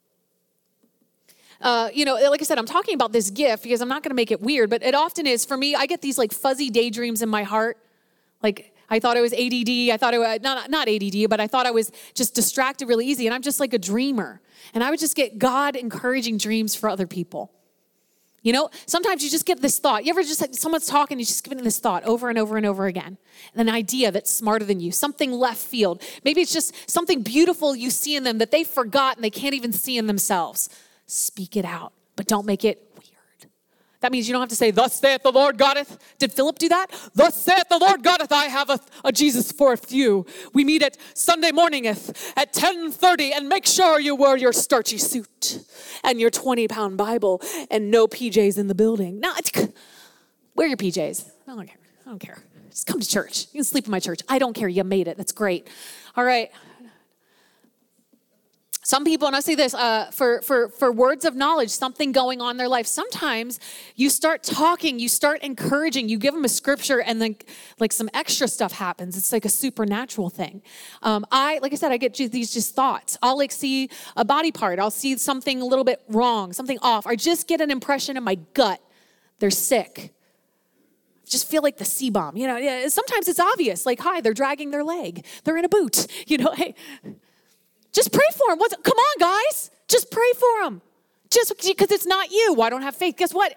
Like I said, I'm talking about this gift because I'm not going to make it weird, but it often is for me. I get these like fuzzy daydreams in my heart, like I thought I was ADD. I thought I was, not ADD, but I thought I was just distracted really easy. And I'm just like a dreamer. And I would just get God encouraging dreams for other people. Sometimes you just get this thought. You ever just, someone's talking, you just give it this thought over and over and over again. And an idea that's smarter than you, something left field. Maybe it's just something beautiful you see in them that they forgot and they can't even see in themselves. Speak it out, but don't make it weird. That means you don't have to say, thus saith the Lord Goddeth. Did Philip do that? Thus saith the Lord Goddeth, I have a Jesus for a few. We meet at Sunday morningeth at 10:30 and make sure you wear your starchy suit and your 20-pound Bible and no PJs in the building. No, wear your PJs. I don't care. Just come to church. You can sleep in my church. I don't care. You made it. That's great. All right. Some people, and I say this, for words of knowledge, something going on in their life, sometimes you start talking, you start encouraging, you give them a scripture, and then like some extra stuff happens. It's like a supernatural thing. Like I said, I get these just thoughts. I'll like see a body part. I'll see something a little bit wrong, something off. I just get an impression in my gut. They're sick. Just feel like the C-bomb. Sometimes it's obvious. Like, hi, they're dragging their leg. They're in a boot. Hey. Just pray for him. Come on, guys. Just pray for him. Just because it's not you. I don't have faith. Guess what?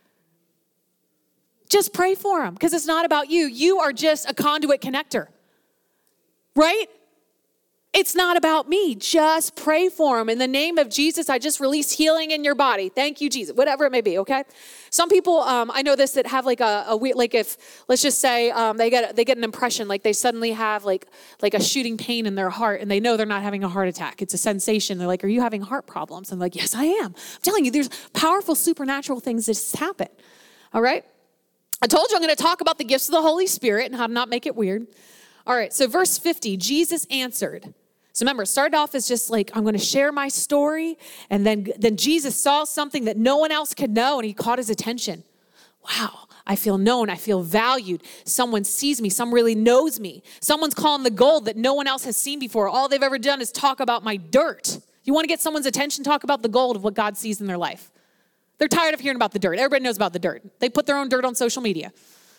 Just pray for him because it's not about you. You are just a conduit connector. Right? It's not about me. Just pray for them. In the name of Jesus, I just release healing in your body. Thank you, Jesus. Whatever it may be, okay? Some people, I know this, that have like a weird, like if, let's just say they get an impression, like they suddenly have like a shooting pain in their heart and they know they're not having a heart attack. It's a sensation. They're like, are you having heart problems? I'm like, yes, I am. I'm telling you, there's powerful supernatural things that just happen, all right? I told you I'm going to talk about the gifts of the Holy Spirit and how to not make it weird. All right, so verse 50, Jesus answered. So remember, it started off as just like, I'm going to share my story. And then Jesus saw something that no one else could know, and he caught his attention. Wow, I feel known. I feel valued. Someone sees me. Someone really knows me. Someone's calling the gold that no one else has seen before. All they've ever done is talk about my dirt. You want to get someone's attention? Talk about the gold of what God sees in their life. They're tired of hearing about the dirt. Everybody knows about the dirt. They put their own dirt on social media.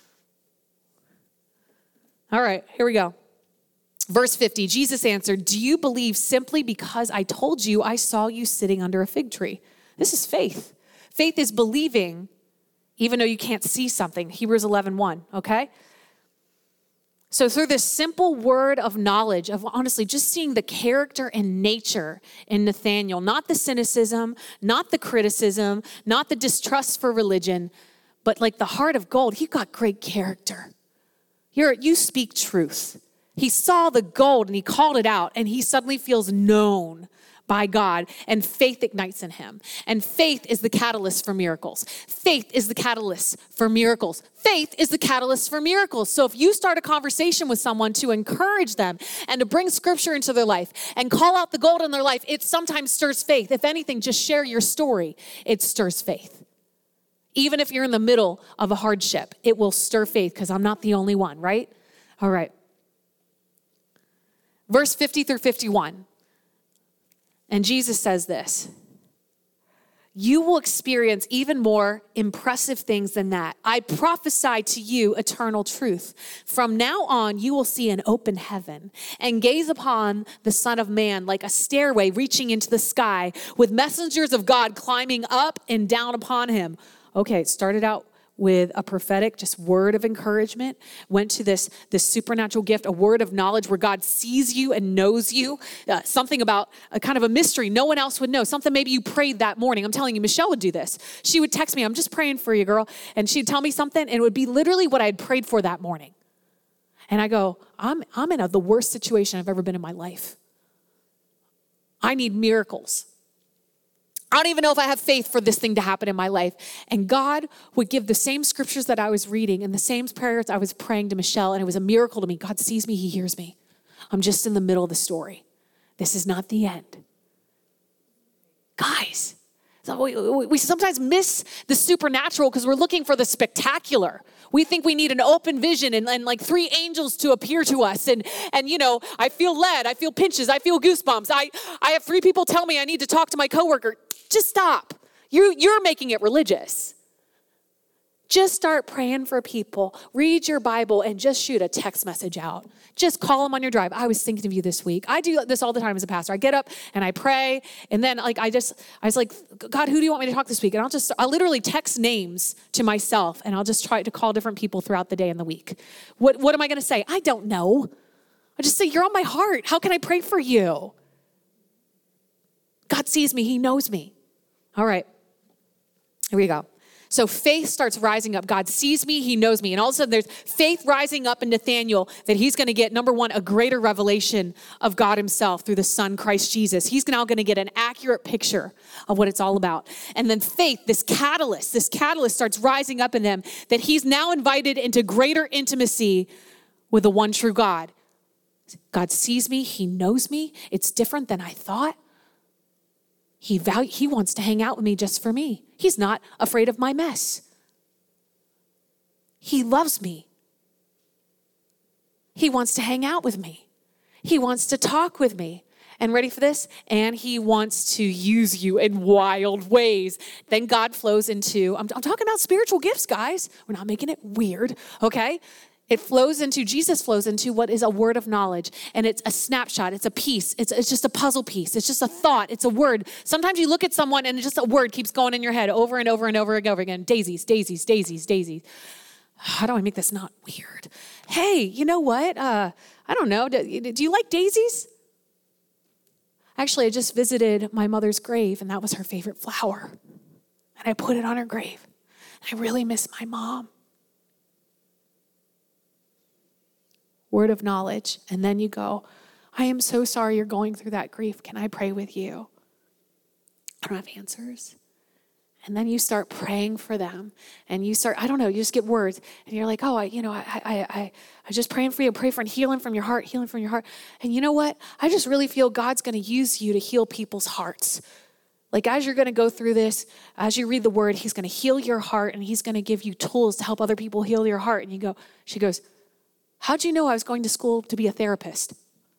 All right, here we go. Verse 50, Jesus answered, do you believe simply because I told you I saw you sitting under a fig tree? This is faith. Faith is believing even though you can't see something. Hebrews 11:1, okay? So through this simple word of knowledge, of honestly just seeing the character and nature in Nathanael, not the cynicism, not the criticism, not the distrust for religion, but like the heart of gold, he got great character. You speak truth. He saw the gold and he called it out and he suddenly feels known by God and faith ignites in him. And faith is the catalyst for miracles. Faith is the catalyst for miracles. Faith is the catalyst for miracles. So if you start a conversation with someone to encourage them and to bring scripture into their life and call out the gold in their life, it sometimes stirs faith. If anything, just share your story. It stirs faith. Even if you're in the middle of a hardship, it will stir faith because I'm not the only one, right? All right. Verse 50 through 51. And Jesus says this, you will experience even more impressive things than that. I prophesy to you eternal truth. From now on, you will see an open heaven and gaze upon the Son of Man like a stairway reaching into the sky with messengers of God climbing up and down upon him. Okay, it started out with a prophetic just word of encouragement, went to this supernatural gift, a word of knowledge where God sees you and knows you, something about a kind of a mystery no one else would know, something maybe you prayed that morning. I'm telling you, Michelle would do this. She would text me, I'm just praying for you, girl. And she'd tell me something, and it would be literally what I had prayed for that morning. And I go, I'm in the worst situation I've ever been in my life. I need miracles. I don't even know if I have faith for this thing to happen in my life. And God would give the same scriptures that I was reading and the same prayers I was praying to Michelle, and it was a miracle to me. God sees me, he hears me. I'm just in the middle of the story. This is not the end. Guys, so we sometimes miss the supernatural because we're looking for the spectacular. We think we need an open vision and like 3 angels to appear to us. And you know, I feel led, I feel pinches, I feel goosebumps. I have 3 people tell me I need to talk to my coworker. Just stop. You're making it religious. Just start praying for people. Read your Bible and just shoot a text message out. Just call them on your drive. I was thinking of you this week. I do this all the time as a pastor. I get up and I pray, and then I was like, God, who do you want me to talk this week? And I'll literally text names to myself, and I'll just try to call different people throughout the day and the week. What am I going to say? I don't know. I just say, you're on my heart. How can I pray for you? God sees me. He knows me. All right, here we go. So faith starts rising up. God sees me, he knows me. And all of a sudden there's faith rising up in Nathanael that he's going to get, number one, a greater revelation of God himself through the Son, Christ Jesus. He's now going to get an accurate picture of what it's all about. And then faith, this catalyst starts rising up in them that he's now invited into greater intimacy with the one true God. God sees me, he knows me. It's different than I thought. He wants to hang out with me just for me. He's not afraid of my mess. He loves me. He wants to hang out with me. He wants to talk with me. And ready for this? And he wants to use you in wild ways. Then God flows into, I'm talking about spiritual gifts, guys. We're not making it weird, okay? Jesus flows into what is a word of knowledge, and it's a snapshot, it's a piece, it's just a puzzle piece, it's just a thought, it's a word. Sometimes you look at someone and just a word keeps going in your head over and over and over and over again. Daisies, daisies, daisies, daisies. How do I make this not weird? Hey, you know what? I don't know. Do you like daisies? Actually, I just visited my mother's grave, and that was her favorite flower. And I put it on her grave. And I really miss my mom. Word of knowledge. And then you go, I am so sorry you're going through that grief. Can I pray with you? I don't have answers. And then you start praying for them. And you start, I don't know, you just get words. And you're like, oh, I just praying for you. Pray for healing from your heart, healing from your heart. And you know what? I just really feel God's going to use you to heal people's hearts. Like as you're going to go through this, as you read the word, he's going to heal your heart and he's going to give you tools to help other people heal your heart. And she goes, how'd you know I was going to school to be a therapist?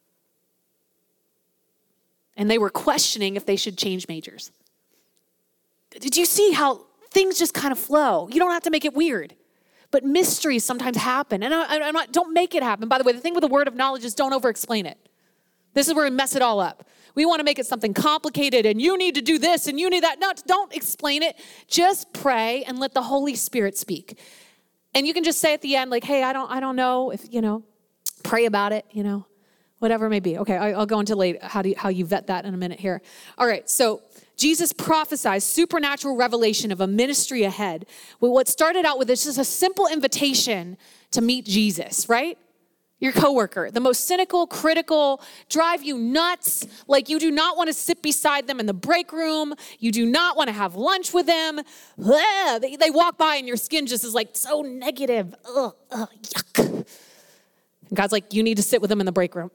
And they were questioning if they should change majors. Did you see how things just kind of flow? You don't have to make it weird. But mysteries sometimes happen. And don't make it happen. By the way, the thing with the word of knowledge is don't over-explain it. This is where we mess it all up. We want to make it something complicated and you need to do this and you need that. No, don't explain it. Just pray and let the Holy Spirit speak. And you can just say at the end, like, hey, I don't know if, pray about it, whatever it may be. Okay, I'll go into later how you vet that in a minute here. All right, so Jesus prophesies supernatural revelation of a ministry ahead. What started out with this is a simple invitation to meet Jesus, right? Your coworker, the most cynical, critical, drive you nuts. Like you do not want to sit beside them in the break room. You do not want to have lunch with them. They walk by and your skin just is like so negative. Yuck. And God's like, you need to sit with them in the break room.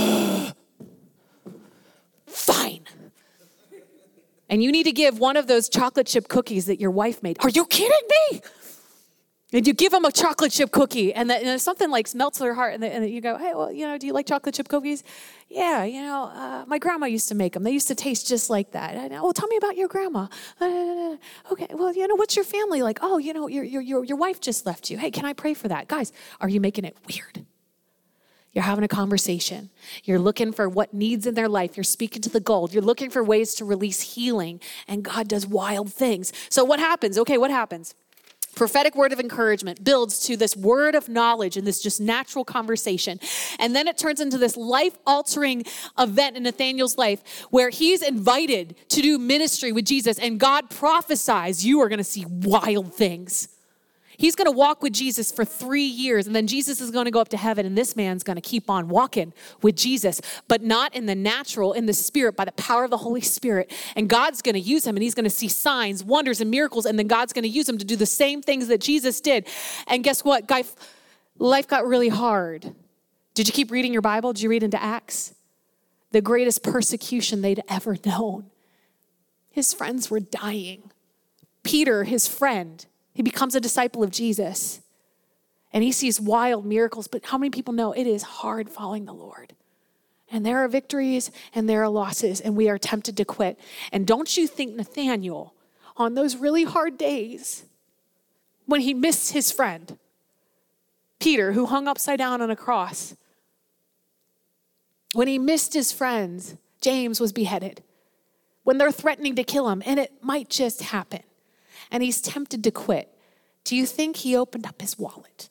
Fine. And you need to give one of those chocolate chip cookies that your wife made. Are you kidding me? And you give them a chocolate chip cookie, and something like melts their heart, and you go, hey, well, do you like chocolate chip cookies? Yeah, my grandma used to make them. They used to taste just like that. Well, tell me about your grandma. Okay, well, what's your family like? Oh, your wife just left you. Hey, can I pray for that? Guys, are you making it weird? You're having a conversation. You're looking for what needs in their life. You're speaking to the gold. You're looking for ways to release healing, and God does wild things. So what happens? Okay, what happens? Prophetic word of encouragement builds to this word of knowledge and this just natural conversation. And then it turns into this life-altering event in Nathanael's life where he's invited to do ministry with Jesus, and God prophesies, you are going to see wild things. He's going to walk with Jesus for 3 years, and then Jesus is going to go up to heaven, and this man's going to keep on walking with Jesus, but not in the natural, in the spirit, by the power of the Holy Spirit. And God's going to use him, and he's going to see signs, wonders, and miracles, and then God's going to use him to do the same things that Jesus did. And guess what? Life got really hard. Did you keep reading your Bible? Did you read into Acts? The greatest persecution they'd ever known. His friends were dying. Peter, his friend, he becomes a disciple of Jesus, and he sees wild miracles. But how many people know it is hard following the Lord? And there are victories and there are losses, and we are tempted to quit. And don't you think Nathanael, on those really hard days, when he missed his friend, Peter, who hung upside down on a cross, when he missed his friends, James was beheaded, when they're threatening to kill him, and it might just happen, and he's tempted to quit, do you think he opened up his wallet?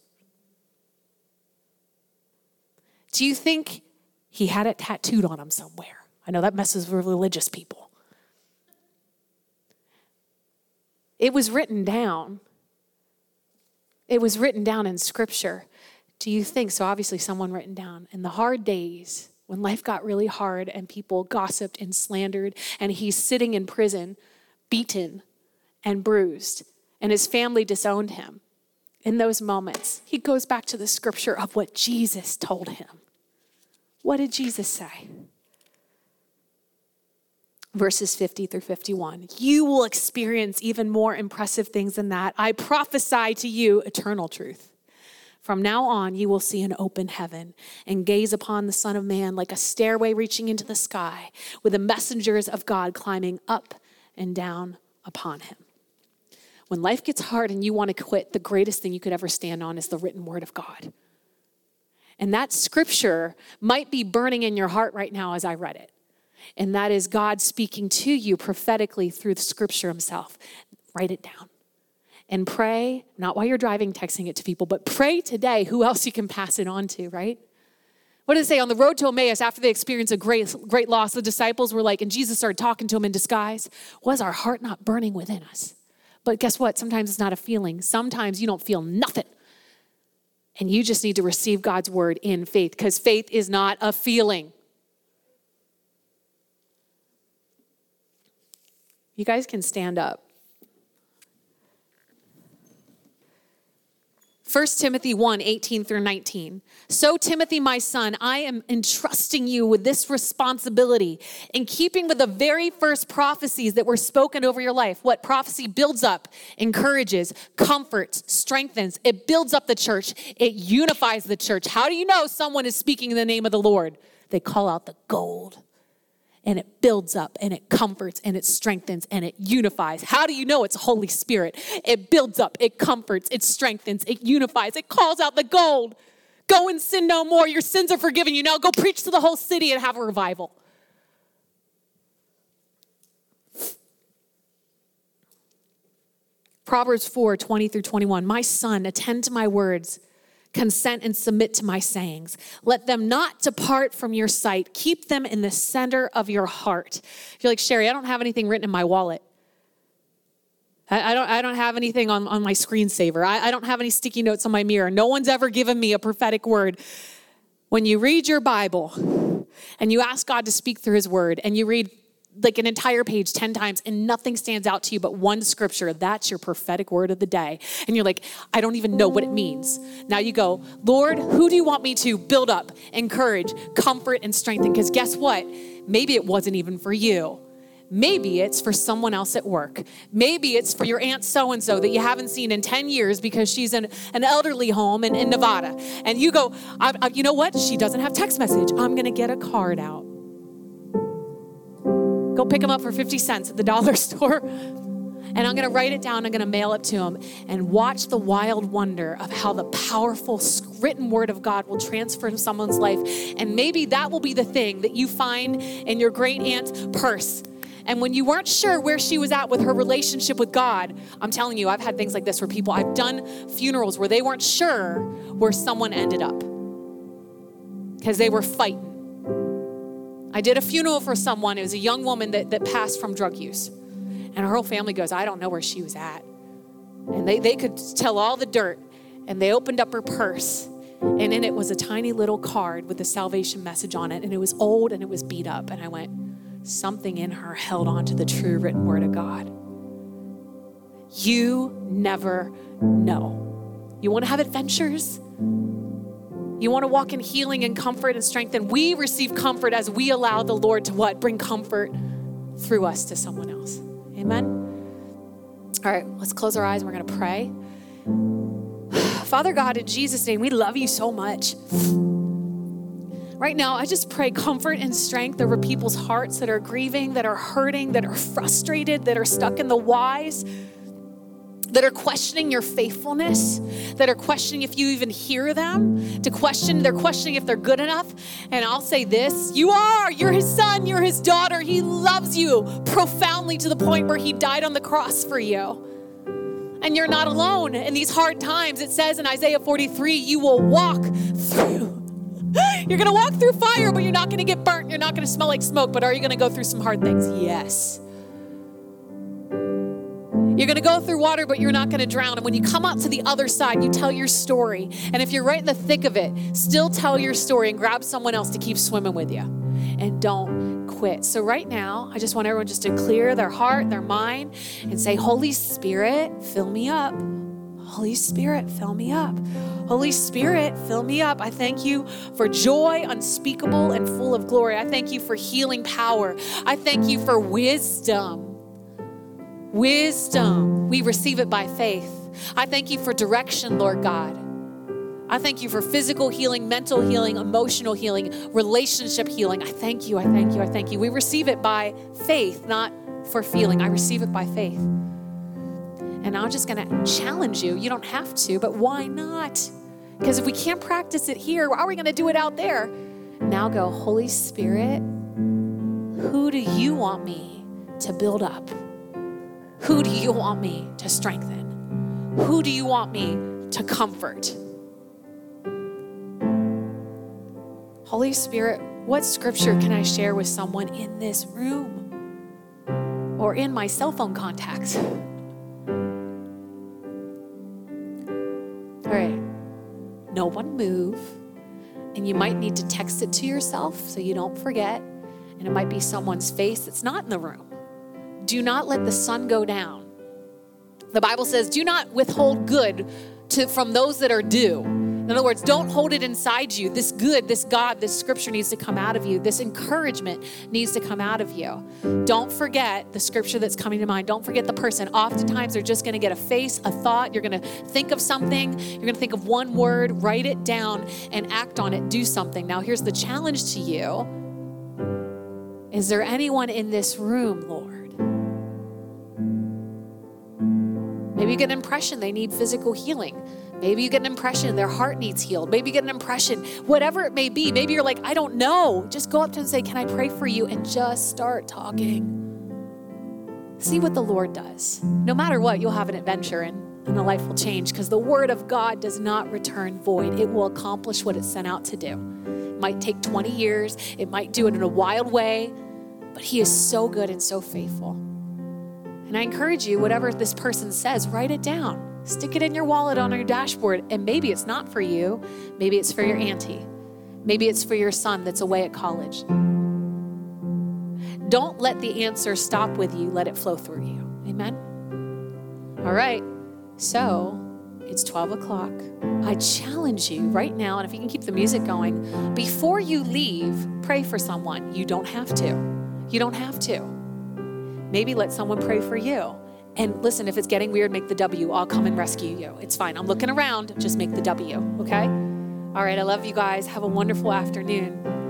Do you think he had it tattooed on him somewhere? I know that messes with religious people. It was written down. It was written down in Scripture. Do you think, so obviously someone written down, in the hard days, when life got really hard and people gossiped and slandered, and he's sitting in prison, beaten and bruised, and his family disowned him. In those moments, he goes back to the scripture of what Jesus told him. What did Jesus say? Verses 50 through 51. You will experience even more impressive things than that. I prophesy to you eternal truth. From now on, you will see an open heaven and gaze upon the Son of Man like a stairway reaching into the sky with the messengers of God climbing up and down upon him. When life gets hard and you want to quit, the greatest thing you could ever stand on is the written word of God. And that scripture might be burning in your heart right now as I read it. And that is God speaking to you prophetically through the scripture himself. Write it down. And pray, not while you're driving, texting it to people, but pray today who else you can pass it on to, right? What did it say? On the road to Emmaus, after they experienced a great loss, the disciples were like, and Jesus started talking to them in disguise, was our heart not burning within us? But guess what? Sometimes it's not a feeling. Sometimes you don't feel nothing. And you just need to receive God's word in faith, because faith is not a feeling. You guys can stand up. 1 Timothy 1, 18 through 19. So Timothy, my son, I am entrusting you with this responsibility in keeping with the very first prophecies that were spoken over your life. What prophecy builds up, encourages, comforts, strengthens. It builds up the church. It unifies the church. How do you know someone is speaking in the name of the Lord? They call out the gold. And it builds up, and it comforts, and it strengthens, and it unifies. How do you know it's Holy Spirit? It builds up, it comforts, it strengthens, it unifies, it calls out the gold. Go and sin no more. Your sins are forgiven you. Now go preach to the whole city and have a revival. Proverbs 4, 20 through 21. My son, attend to my words. Consent and submit to my sayings. Let them not depart from your sight. Keep them in the center of your heart. You're like, Sherry, I don't have anything written in my wallet. I don't have anything on my screensaver. I don't have any sticky notes on my mirror. No one's ever given me a prophetic word. When you read your Bible and you ask God to speak through his word and you read like an entire page 10 times and nothing stands out to you but one scripture, that's your prophetic word of the day. And you're like, I don't even know what it means. Now you go, Lord, who do you want me to build up, encourage, comfort, and strengthen? Because guess what? Maybe it wasn't even for you. Maybe it's for someone else at work. Maybe it's for your aunt so-and-so that you haven't seen in 10 years because she's in an elderly home in Nevada. And you go, you know what? She doesn't have text message. I'm going to get a card out. Go pick them up for 50 cents at the dollar store. And I'm going to write it down. I'm going to mail it to them and watch the wild wonder of how the powerful written word of God will transfer someone's life. And maybe that will be the thing that you find in your great aunt's purse. And when you weren't sure where she was at with her relationship with God, I'm telling you, I've had things like this where I've done funerals where they weren't sure where someone ended up because they were fighting. I did a funeral for someone. It was a young woman that passed from drug use. And her whole family goes, I don't know where she was at. And they could tell all the dirt. And they opened up her purse. And in it was a tiny little card with a salvation message on it. And it was old and it was beat up. And I went, something in her held on to the true written word of God. You never know. You want to have adventures? You want to walk in healing and comfort and strength, and we receive comfort as we allow the Lord to what? Bring comfort through us to someone else. Amen? All right, let's close our eyes and we're going to pray. Father God, in Jesus' name, we love you so much. Right now, I just pray comfort and strength over people's hearts that are grieving, that are hurting, that are frustrated, that are stuck in the whys, that are questioning your faithfulness, that are questioning if you even hear them, they're questioning if they're good enough. And I'll say this, you're his son, you're his daughter. He loves you profoundly to the point where he died on the cross for you. And you're not alone in these hard times. It says in Isaiah 43, you will walk through. You're going to walk through fire, but you're not going to get burnt. You're not going to smell like smoke, but are you going to go through some hard things? Yes. You're going to go through water, but you're not going to drown. And when you come out to the other side, you tell your story. And if you're right in the thick of it, still tell your story and grab someone else to keep swimming with you. And don't quit. So right now, I just want everyone just to clear their heart, their mind, and say, Holy Spirit, fill me up. Holy Spirit, fill me up. Holy Spirit, fill me up. I thank you for joy unspeakable and full of glory. I thank you for healing power. I thank you for wisdom. Wisdom. We receive it by faith. I thank you for direction, Lord God. I thank you for physical healing, mental healing, emotional healing, relationship healing. I thank you. I thank you. I thank you. We receive it by faith, not for feeling. I receive it by faith. And I'm just going to challenge you. You don't have to, but why not? Because if we can't practice it here, how are we going to do it out there? Now go, Holy Spirit, who do you want me to build up? Who do you want me to strengthen? Who do you want me to comfort? Holy Spirit, what scripture can I share with someone in this room or in my cell phone contacts? All right, no one move. And you might need to text it to yourself so you don't forget. And it might be someone's face that's not in the room. Do not let the sun go down. The Bible says, do not withhold good from those that are due. In other words, don't hold it inside you. This good, this God, this scripture needs to come out of you. This encouragement needs to come out of you. Don't forget the scripture that's coming to mind. Don't forget the person. Oftentimes, they're just going to get a face, a thought. You're going to think of something. You're going to think of one word, write it down, and act on it. Do something. Now, here's the challenge to you. Is there anyone in this room, Lord? Maybe you get an impression they need physical healing. Maybe you get an impression their heart needs healed. Maybe you get an impression, whatever it may be. Maybe you're like, I don't know. Just go up to them and say, can I pray for you? And just start talking. See what the Lord does. No matter what, you'll have an adventure and the life will change because the word of God does not return void. It will accomplish what it's sent out to do. It might take 20 years. It might do it in a wild way, but he is so good and so faithful. And I encourage you, whatever this person says, write it down. Stick it in your wallet on your dashboard. And maybe it's not for you. Maybe it's for your auntie. Maybe it's for your son that's away at college. Don't let the answer stop with you. Let it flow through you. Amen? All right. So it's 12 o'clock. I challenge you right now, and if you can keep the music going, before you leave, pray for someone. You don't have to. You don't have to. Maybe let someone pray for you. And listen, if it's getting weird, make the W. I'll come and rescue you. It's fine. I'm looking around. Just make the W, okay? All right, I love you guys. Have a wonderful afternoon.